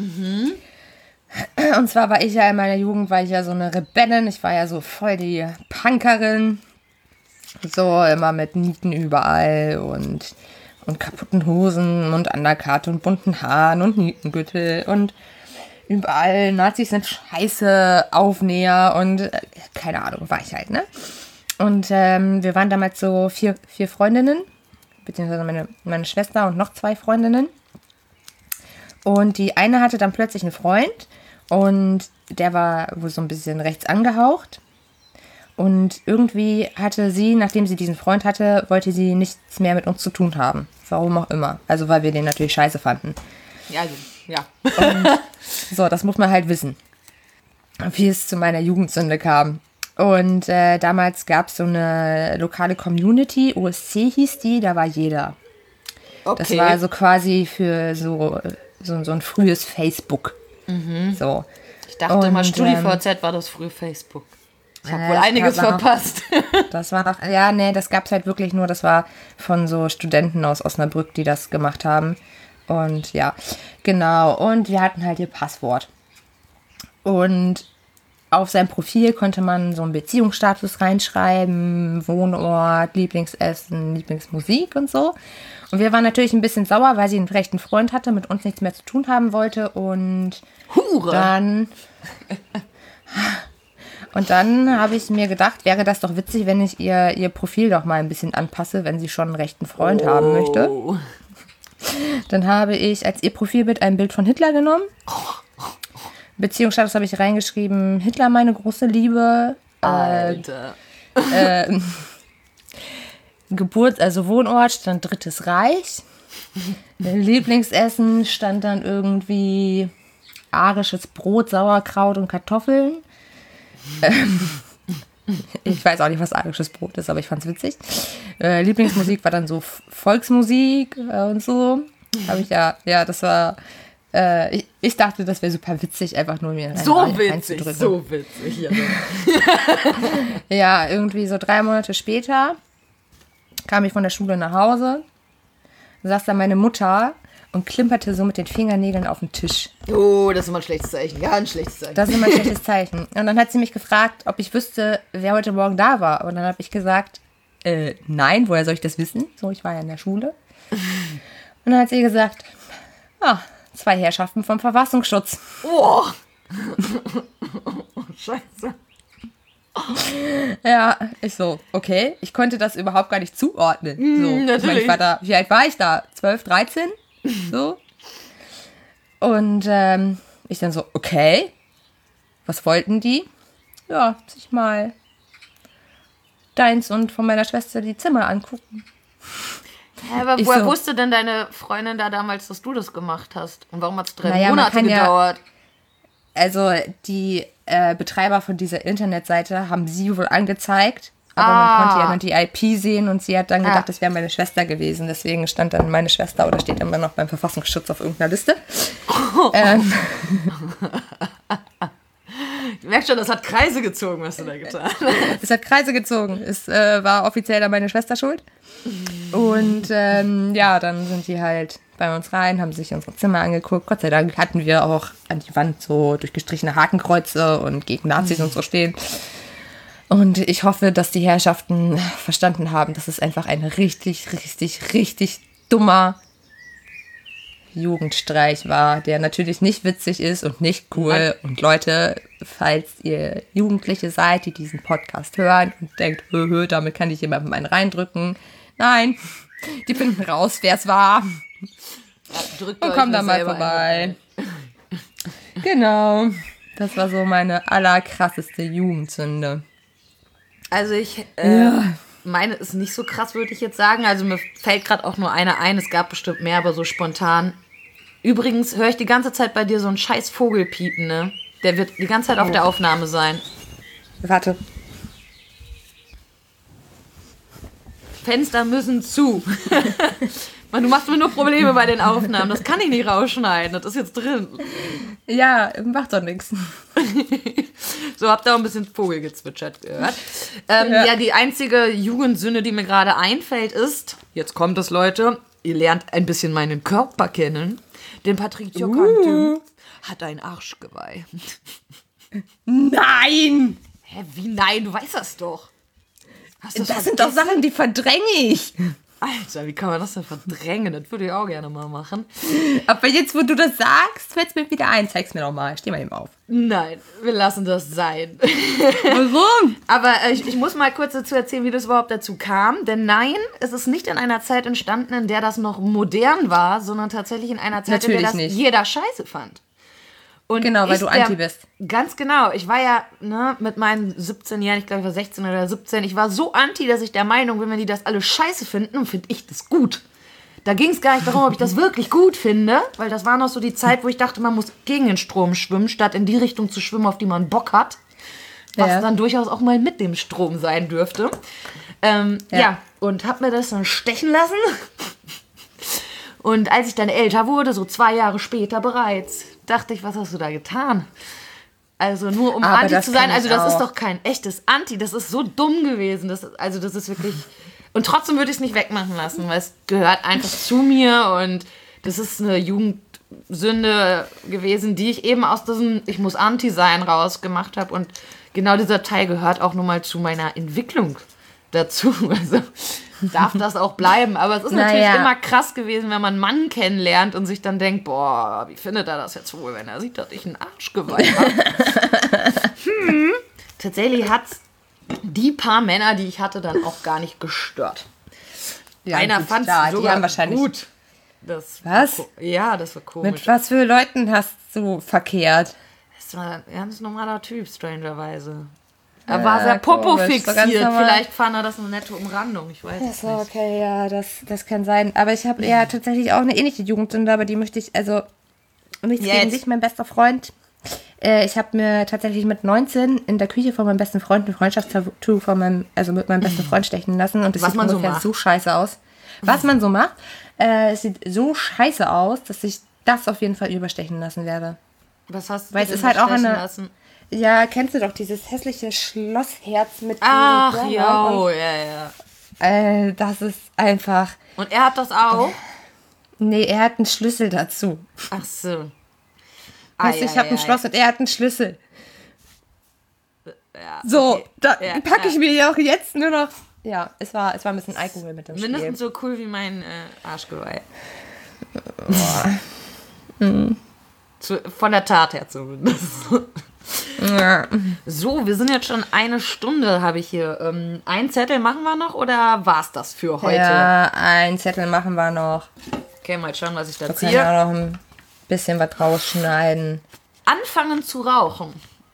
Und zwar war ich ja in meiner Jugend, so eine Rebellin. Ich war ja so voll die Punkerin. So immer mit Nieten überall und kaputten Hosen und Undercut und bunten Haaren und Nietengürtel und überall Nazis sind scheiße, Aufnäher und keine Ahnung, war ich halt, ne? Und wir waren damals so vier Freundinnen, beziehungsweise meine Schwester und noch 2 Freundinnen. Und die eine hatte dann plötzlich einen Freund und der war wohl so ein bisschen rechts angehaucht. Und irgendwie hatte sie, nachdem sie diesen Freund hatte, wollte sie nichts mehr mit uns zu tun haben. Warum auch immer. Also weil wir den natürlich scheiße fanden. Ja, also, ja. Und so, das muss man halt wissen, wie es zu meiner Jugendsünde kam. Und damals gab es so eine lokale Community, OSC hieß die, da war jeder. Okay. Das war so quasi für so so ein frühes Facebook. So. Ich dachte mal, StudiVZ war das frühe Facebook. Ich habe wohl einiges verpasst. Das war noch, ja, nee, das gab es halt wirklich nur, das war von so Studenten aus Osnabrück, die das gemacht haben. Und ja, genau. Und wir hatten halt ihr Passwort. Und auf sein Profil konnte man so einen Beziehungsstatus reinschreiben, Wohnort, Lieblingsessen, Lieblingsmusik und so. Und wir waren natürlich ein bisschen sauer, weil sie einen rechten Freund hatte, mit uns nichts mehr zu tun haben wollte. Und Hure! Dann habe ich mir gedacht, wäre das doch witzig, wenn ich ihr Profil doch mal ein bisschen anpasse, wenn sie schon einen rechten Freund haben möchte. Dann habe ich als ihr Profilbild ein Bild von Hitler genommen. Beziehungsstatus habe ich reingeschrieben, Hitler meine große Liebe. Alter. Also Wohnort stand Drittes Reich. Lieblingsessen stand dann irgendwie arisches Brot, Sauerkraut und Kartoffeln. Ich weiß auch nicht, was arisches Brot ist, aber ich fand's witzig. Lieblingsmusik war dann so Volksmusik und so. Habe ich das war. Ich dachte, das wäre super witzig, einfach nur mir so witzig. Ja. Ja, irgendwie so 3 Monate später kam ich von der Schule nach Hause, saß da meine Mutter und klimperte so mit den Fingernägeln auf den Tisch. Oh, das ist immer ein schlechtes Zeichen. Ja, ein schlechtes Zeichen. Das ist immer ein schlechtes Zeichen. Und dann hat sie mich gefragt, ob ich wüsste, wer heute Morgen da war. Und dann habe ich gesagt, nein, woher soll ich das wissen? So, ich war ja in der Schule. Und dann hat sie gesagt, 2 Herrschaften vom Verfassungsschutz. Oh. Scheiße. Ja, ich so, okay. Ich konnte das überhaupt gar nicht zuordnen. So. Natürlich. Ich war da, wie alt war ich da? 12, 13? So. Und ich dann so, okay. Was wollten die? Ja, sich mal deins und von meiner Schwester die Zimmer angucken. Aber woher wusste denn deine Freundin da damals, dass du das gemacht hast? Und warum hat es 3 Monate gedauert? Also die Betreiber von dieser Internetseite haben sie wohl angezeigt, aber man konnte ja dann die IP sehen und sie hat dann gedacht, das wäre meine Schwester gewesen. Deswegen stand dann meine Schwester oder steht immer noch beim Verfassungsschutz auf irgendeiner Liste. Du merkst schon, das hat Kreise gezogen, was du da getan hast. Es hat Kreise gezogen. Es war offiziell dann meine Schwester schuld. Und dann sind die halt bei uns rein, haben sich unsere Zimmer angeguckt. Gott sei Dank hatten wir auch an die Wand so durchgestrichene Hakenkreuze und gegen Nazis und so stehen. Und ich hoffe, dass die Herrschaften verstanden haben, dass es einfach ein richtig, richtig, richtig dummer Jugendstreich war, der natürlich nicht witzig ist und nicht cool. Und Leute, falls ihr Jugendliche seid, die diesen Podcast hören und denkt, damit kann ich jemandem einen reindrücken. Nein, die finden raus, wer es war. Und kommen da mal vorbei. Genau. Das war so meine allerkrasseste Jugendsünde. Also meine ist nicht so krass, würde ich jetzt sagen. Also mir fällt gerade auch nur eine ein. Es gab bestimmt mehr, aber so spontan. Übrigens höre ich die ganze Zeit bei dir so einen scheiß Vogel piepen, ne? Der wird die ganze Zeit auf der Aufnahme sein. Warte. Fenster müssen zu. Mann, du machst mir nur Probleme bei den Aufnahmen. Das kann ich nicht rausschneiden. Das ist jetzt drin. Ja, macht doch nichts. So, habt ihr auch ein bisschen Vogelgezwitschert gehört. Ja, die einzige Jugendsünde, die mir gerade einfällt, ist, jetzt kommt es, Leute, ihr lernt ein bisschen meinen Körper kennen. Denn Patrick Tjokantu hat ein Arschgeweih. Nein! Hä, wie nein? Du weißt das doch. Das sind doch Sachen, die verdränge ich. Alter, wie kann man das denn verdrängen? Das würde ich auch gerne mal machen. Aber jetzt, wo du das sagst, fällt es mir wieder ein. Zeig's mir doch mal. Steh mal eben auf. Nein, wir lassen das sein. Warum? Aber ich muss mal kurz dazu erzählen, wie das überhaupt dazu kam. Denn nein, es ist nicht in einer Zeit entstanden, in der das noch modern war, sondern tatsächlich in einer Zeit, in der das jeder scheiße fand. Und genau, weil du Anti bist. Ganz genau. Ich war ja mit meinen 17 Jahren, ich glaube, ich war 16 oder 17, ich war so anti, dass ich der Meinung bin, wenn die das alle scheiße finden, finde ich das gut. Da ging es gar nicht darum, ob ich das wirklich gut finde, weil das war noch so die Zeit, wo ich dachte, man muss gegen den Strom schwimmen, statt in die Richtung zu schwimmen, auf die man Bock hat. Was dann durchaus auch mal mit dem Strom sein dürfte. Und habe mir das dann stechen lassen. Und als ich dann älter wurde, so 2 Jahre später bereits, dachte ich, was hast du da getan? Also nur um Aber Anti das zu sein, kenn ich also das ist auch. doch kein echtes Anti, das ist so dumm gewesen. Das ist wirklich... Und trotzdem würde ich es nicht wegmachen lassen, weil es gehört einfach zu mir und das ist eine Jugendsünde gewesen, die ich eben aus diesem Ich muss Anti sein rausgemacht habe und genau dieser Teil gehört auch nun mal zu meiner Entwicklung dazu. Also darf das auch bleiben, aber es ist natürlich immer krass gewesen, wenn man einen Mann kennenlernt und sich dann denkt, boah, wie findet er das jetzt wohl, wenn er sieht, dass ich einen Arschgeweih habe? Tatsächlich hat's die paar Männer, die ich hatte, dann auch gar nicht gestört. Ja, Einer gut, fand klar, es die sogar haben wahrscheinlich- gut. Das Was? Ja, das war komisch. Mit was für Leuten hast du verkehrt? Das war ein ganz normaler Typ, strangerweise. Er war sehr komisch, so ganz popo-fixiert. normal. Vielleicht fand er das eine nette Umrandung. Ich weiß es So, nicht. okay, ja, das kann sein. Aber ich habe ja tatsächlich auch eine ähnliche Jugendsünde, aber die möchte ich, also nichts gegen Jetzt. dich, mein bester Freund. Ich habe mir tatsächlich mit 19 in der Küche von meinem besten Freund ein Freundschaftstattoo mit meinem besten Freund stechen lassen. Und das Was sieht man so ungefähr macht. so scheiße aus. Was man so macht, es sieht so scheiße aus, dass ich das auf jeden Fall überstechen lassen werde. Was hast du Weil es denn ist halt auch bestechen eine- lassen? Ja, kennst du doch dieses hässliche Schlossherz mit Ach, diesen Blättern jo, ja. und, das ist einfach... Und er hat das auch? Nee, er hat einen Schlüssel dazu. Ach so. Weißt du, ich habe ein Schloss und er hat einen Schlüssel. Ja, So, okay. da Ja, packe ich ja. mir ja auch jetzt nur noch... Ja, es war ein bisschen Alkohol mit dem Mindestens Spiel. so cool wie mein Arschgeweih. Von der Tat her zumindest. Ja. So, wir sind jetzt schon 1 Stunde, habe ich hier. Einen Zettel machen wir noch oder war's das für heute? Ja, einen Zettel machen wir noch. Okay, mal schauen, was ich da Wir können ziehe. auch noch ein bisschen was rausschneiden. Anfangen zu rauchen.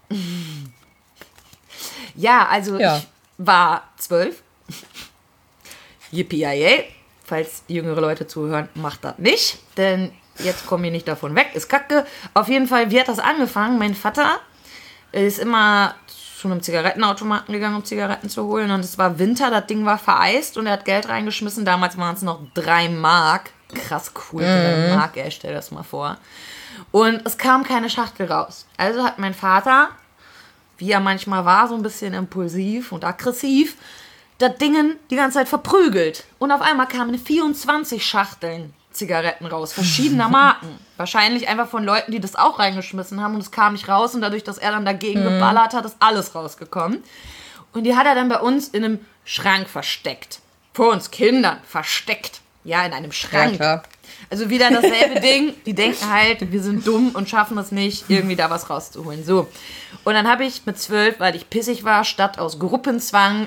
Ja, also Ja. ich war 12. Yippie-yay. Falls jüngere Leute zuhören, macht das nicht. Denn jetzt kommen wir nicht davon weg. Ist kacke. Auf jeden Fall, wie hat das angefangen? Mein Vater ist immer zu einem Zigarettenautomaten gegangen, um Zigaretten zu holen. Und es war Winter, das Ding war vereist und er hat Geld reingeschmissen. Damals waren es noch 3 Mark. Krass cool, 3 Mark, ey, stell das mal vor. Und es kam keine Schachtel raus. Also hat mein Vater, wie er manchmal war, so ein bisschen impulsiv und aggressiv, das Ding die ganze Zeit verprügelt. Und auf einmal kamen 24 Schachteln Zigaretten raus, verschiedener Marken. Wahrscheinlich einfach von Leuten, die das auch reingeschmissen haben und es kam nicht raus. Und dadurch, dass er dann dagegen geballert hat, ist alles rausgekommen. Und die hat er dann bei uns in einem Schrank versteckt. Vor uns Kindern versteckt. Ja, in einem Schrank. Ja, klar. Also wieder dasselbe Ding. Die denken halt, wir sind dumm und schaffen es nicht, irgendwie da was rauszuholen. So. Und dann habe ich mit 12, weil ich pissig war, statt aus Gruppenzwang,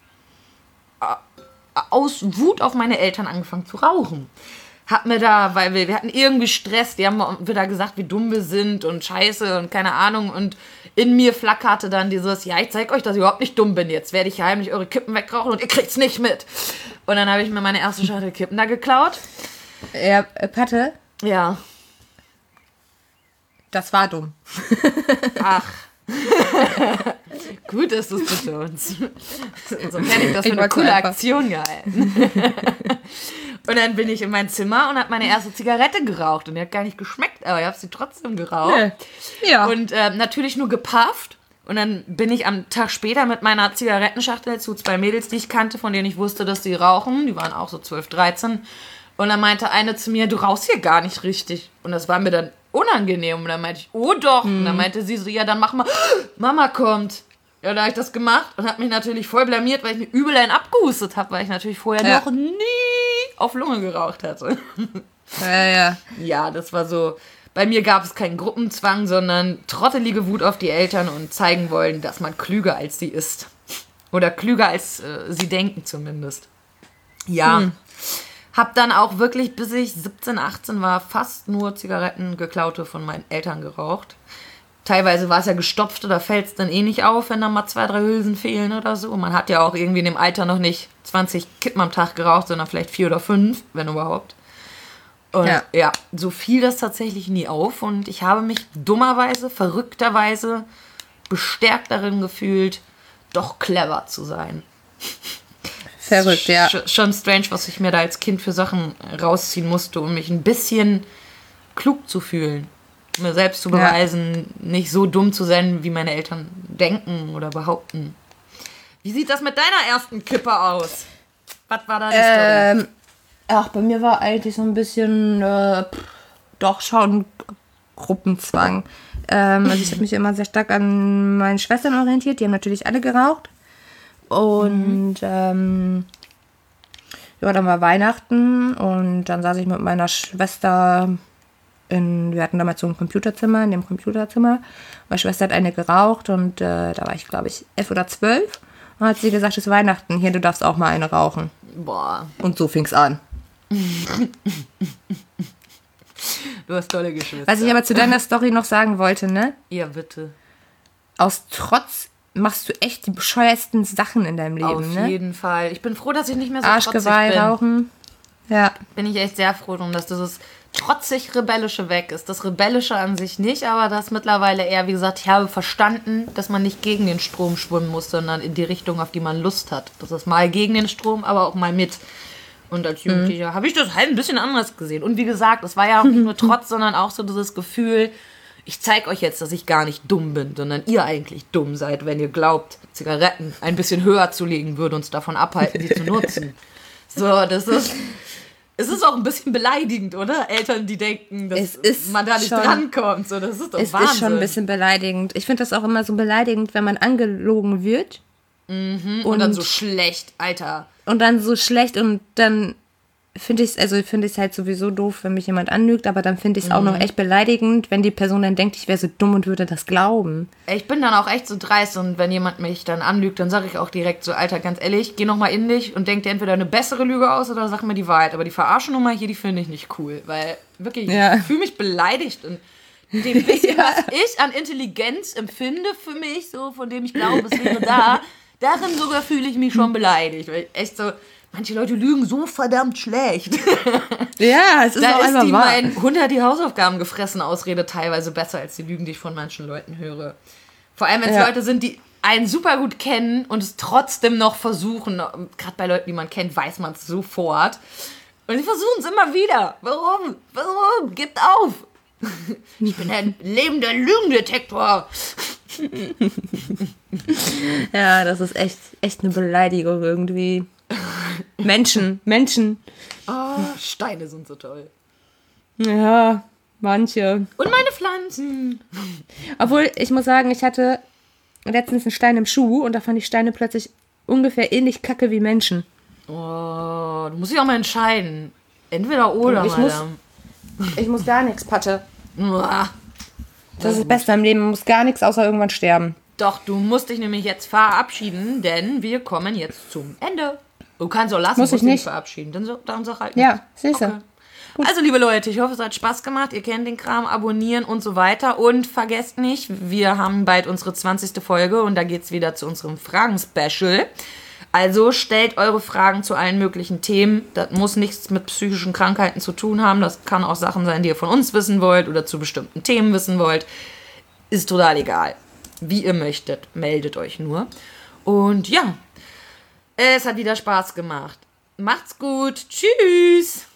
aus Wut auf meine Eltern angefangen zu rauchen. Hab mir da, weil wir hatten irgendwie Stress, die haben wieder gesagt, wie dumm wir sind und scheiße und keine Ahnung. Und in mir flackerte dann dieses, ja, ich zeig euch, dass ich überhaupt nicht dumm bin. Jetzt werde ich heimlich eure Kippen wegrauchen und ihr kriegt's nicht mit. Und dann habe ich mir meine erste Schachtel Kippen da geklaut. Ja, Patte, Ja. das war dumm. Ach. Gut, dass du es betonst. So hätte ich das für Ich eine wollte coole einfach. Aktion gehalten. Und dann bin ich in mein Zimmer und habe meine erste Zigarette geraucht. Und die hat gar nicht geschmeckt, aber ich habe sie trotzdem geraucht. Ja. Und natürlich nur gepafft. Und dann bin ich am Tag später mit meiner Zigarettenschachtel zu 2 Mädels, die ich kannte, von denen ich wusste, dass die rauchen. Die waren auch so 12, 13. Und dann meinte eine zu mir, du rauchst hier gar nicht richtig. Und das war mir dann unangenehm. Und dann meinte ich, oh doch. Und dann meinte sie so, ja, dann mach mal, Mama kommt. Ja, da habe ich das gemacht und habe mich natürlich voll blamiert, weil ich mir übel einen abgehustet habe, weil ich natürlich vorher Ja. noch nie auf Lunge geraucht hatte. Ja. Ja, das war so. Bei mir gab es keinen Gruppenzwang, sondern trottelige Wut auf die Eltern und zeigen wollen, dass man klüger als sie ist. Oder klüger als sie denken zumindest. Ja. Hab dann auch wirklich, bis ich 17, 18 war, fast nur Zigaretten geklaute von meinen Eltern geraucht. Teilweise war es ja gestopft, da fällt es dann eh nicht auf, wenn da mal 2, 3 Hülsen fehlen oder so. Man hat ja auch irgendwie in dem Alter noch nicht 20 Kippen am Tag geraucht, sondern vielleicht 4 oder 5, wenn überhaupt. Und ja, so fiel das tatsächlich nie auf. Und ich habe mich dummerweise, verrückterweise bestärkt darin gefühlt, doch clever zu sein. Verrückt, ja. Schon strange, was ich mir da als Kind für Sachen rausziehen musste, um mich ein bisschen klug zu fühlen. Mir selbst zu beweisen, nicht so dumm zu sein, wie meine Eltern denken oder behaupten. Wie sieht das mit deiner ersten Kippe aus? Was war da die Story? Ach, bei mir war eigentlich so ein bisschen, doch schon Gruppenzwang. Also ich habe mich immer sehr stark an meinen Schwestern orientiert. Die haben natürlich alle geraucht. Und dann war Weihnachten und dann saß ich mit meiner Schwester wir hatten damals so ein Computerzimmer, in dem Computerzimmer. Meine Schwester hat eine geraucht und da war ich, glaube ich, 11 oder 12. Und dann hat sie gesagt, es ist Weihnachten, hier, du darfst auch mal eine rauchen. Boah. Und so fing's an. Du hast tolle Geschwister. Was ich aber zu deiner Story noch sagen wollte, ne? Ja, bitte. Aus Trotz machst du echt die bescheuersten Sachen in deinem Leben, Auf ne? Auf jeden Fall. Ich bin froh, dass ich nicht mehr so trotzig Arschgeweih bin. rauchen. Ja. Bin ich echt sehr froh drum, dass dieses trotzig Rebellische weg ist. Das Rebellische an sich nicht, aber das mittlerweile eher, wie gesagt, ich habe verstanden, dass man nicht gegen den Strom schwimmen muss, sondern in die Richtung, auf die man Lust hat. Das ist mal gegen den Strom, aber auch mal mit. Und als Jugendlicher habe ich das halt ein bisschen anders gesehen. Und wie gesagt, es war ja auch nicht nur Trotz, sondern auch so dieses Gefühl, ich zeige euch jetzt, dass ich gar nicht dumm bin, sondern ihr eigentlich dumm seid, wenn ihr glaubt, Zigaretten ein bisschen höher zu legen würde uns davon abhalten, sie zu nutzen. So, das ist... Es ist auch ein bisschen beleidigend, oder? Eltern, die denken, dass man da nicht drankommt. So, das ist doch Wahnsinn. Es ist schon ein bisschen beleidigend. Ich finde das auch immer so beleidigend, wenn man angelogen wird. Mhm, und dann so schlecht, Alter. Und dann so schlecht und dann finde ich es halt sowieso doof, wenn mich jemand anlügt, aber dann finde ich es auch noch echt beleidigend, wenn die Person dann denkt, ich wäre so dumm und würde das glauben. Ich bin dann auch echt so dreist und wenn jemand mich dann anlügt, dann sage ich auch direkt so, Alter, ganz ehrlich, geh nochmal in dich und denk dir entweder eine bessere Lüge aus oder sag mir die Wahrheit. Aber die Verarschennummer hier, die finde ich nicht cool, weil wirklich, ich fühle mich beleidigt und dem bisschen, was ich an Intelligenz empfinde für mich, so von dem ich glaube, es wäre da, darin sogar fühle ich mich schon beleidigt, weil ich echt so... Manche Leute lügen so verdammt schlecht. Ja, es ist da auch ist einfach die wahr. mein Hund hat die Hausaufgaben gefressen Ausrede teilweise besser als die Lügen, die ich von manchen Leuten höre. Vor allem, wenn es Leute sind, die einen super gut kennen und es trotzdem noch versuchen. Gerade bei Leuten, die man kennt, weiß man es sofort. Und sie versuchen es immer wieder. Warum? Warum? Gebt auf. Ich bin ein lebender Lügendetektor. Ja, das ist echt eine Beleidigung irgendwie. Menschen. Oh, Steine sind so toll. Ja, manche. Und meine Pflanzen. Obwohl, ich muss sagen, ich hatte letztens einen Stein im Schuh und da fand ich Steine plötzlich ungefähr ähnlich kacke wie Menschen. Oh, du musst dich auch mal entscheiden. Entweder oder, Ich muss gar nichts, Patte. Uah. Das ist das Beste im Leben. Man muss gar nichts, außer irgendwann sterben. Doch, du musst dich nämlich jetzt verabschieden, denn wir kommen jetzt zum Ende. Du kannst auch lassen, muss ich nicht verabschieden. Dann sag halt ja, siehst du. Okay. Also, liebe Leute, ich hoffe, es hat Spaß gemacht. Ihr kennt den Kram, abonnieren und so weiter. Und vergesst nicht, wir haben bald unsere 20. Folge und da geht es wieder zu unserem Fragen-Special. Also stellt eure Fragen zu allen möglichen Themen. Das muss nichts mit psychischen Krankheiten zu tun haben. Das kann auch Sachen sein, die ihr von uns wissen wollt oder zu bestimmten Themen wissen wollt. Ist total egal. Wie ihr möchtet, meldet euch nur. Und ja, es hat wieder Spaß gemacht. Macht's gut. Tschüss.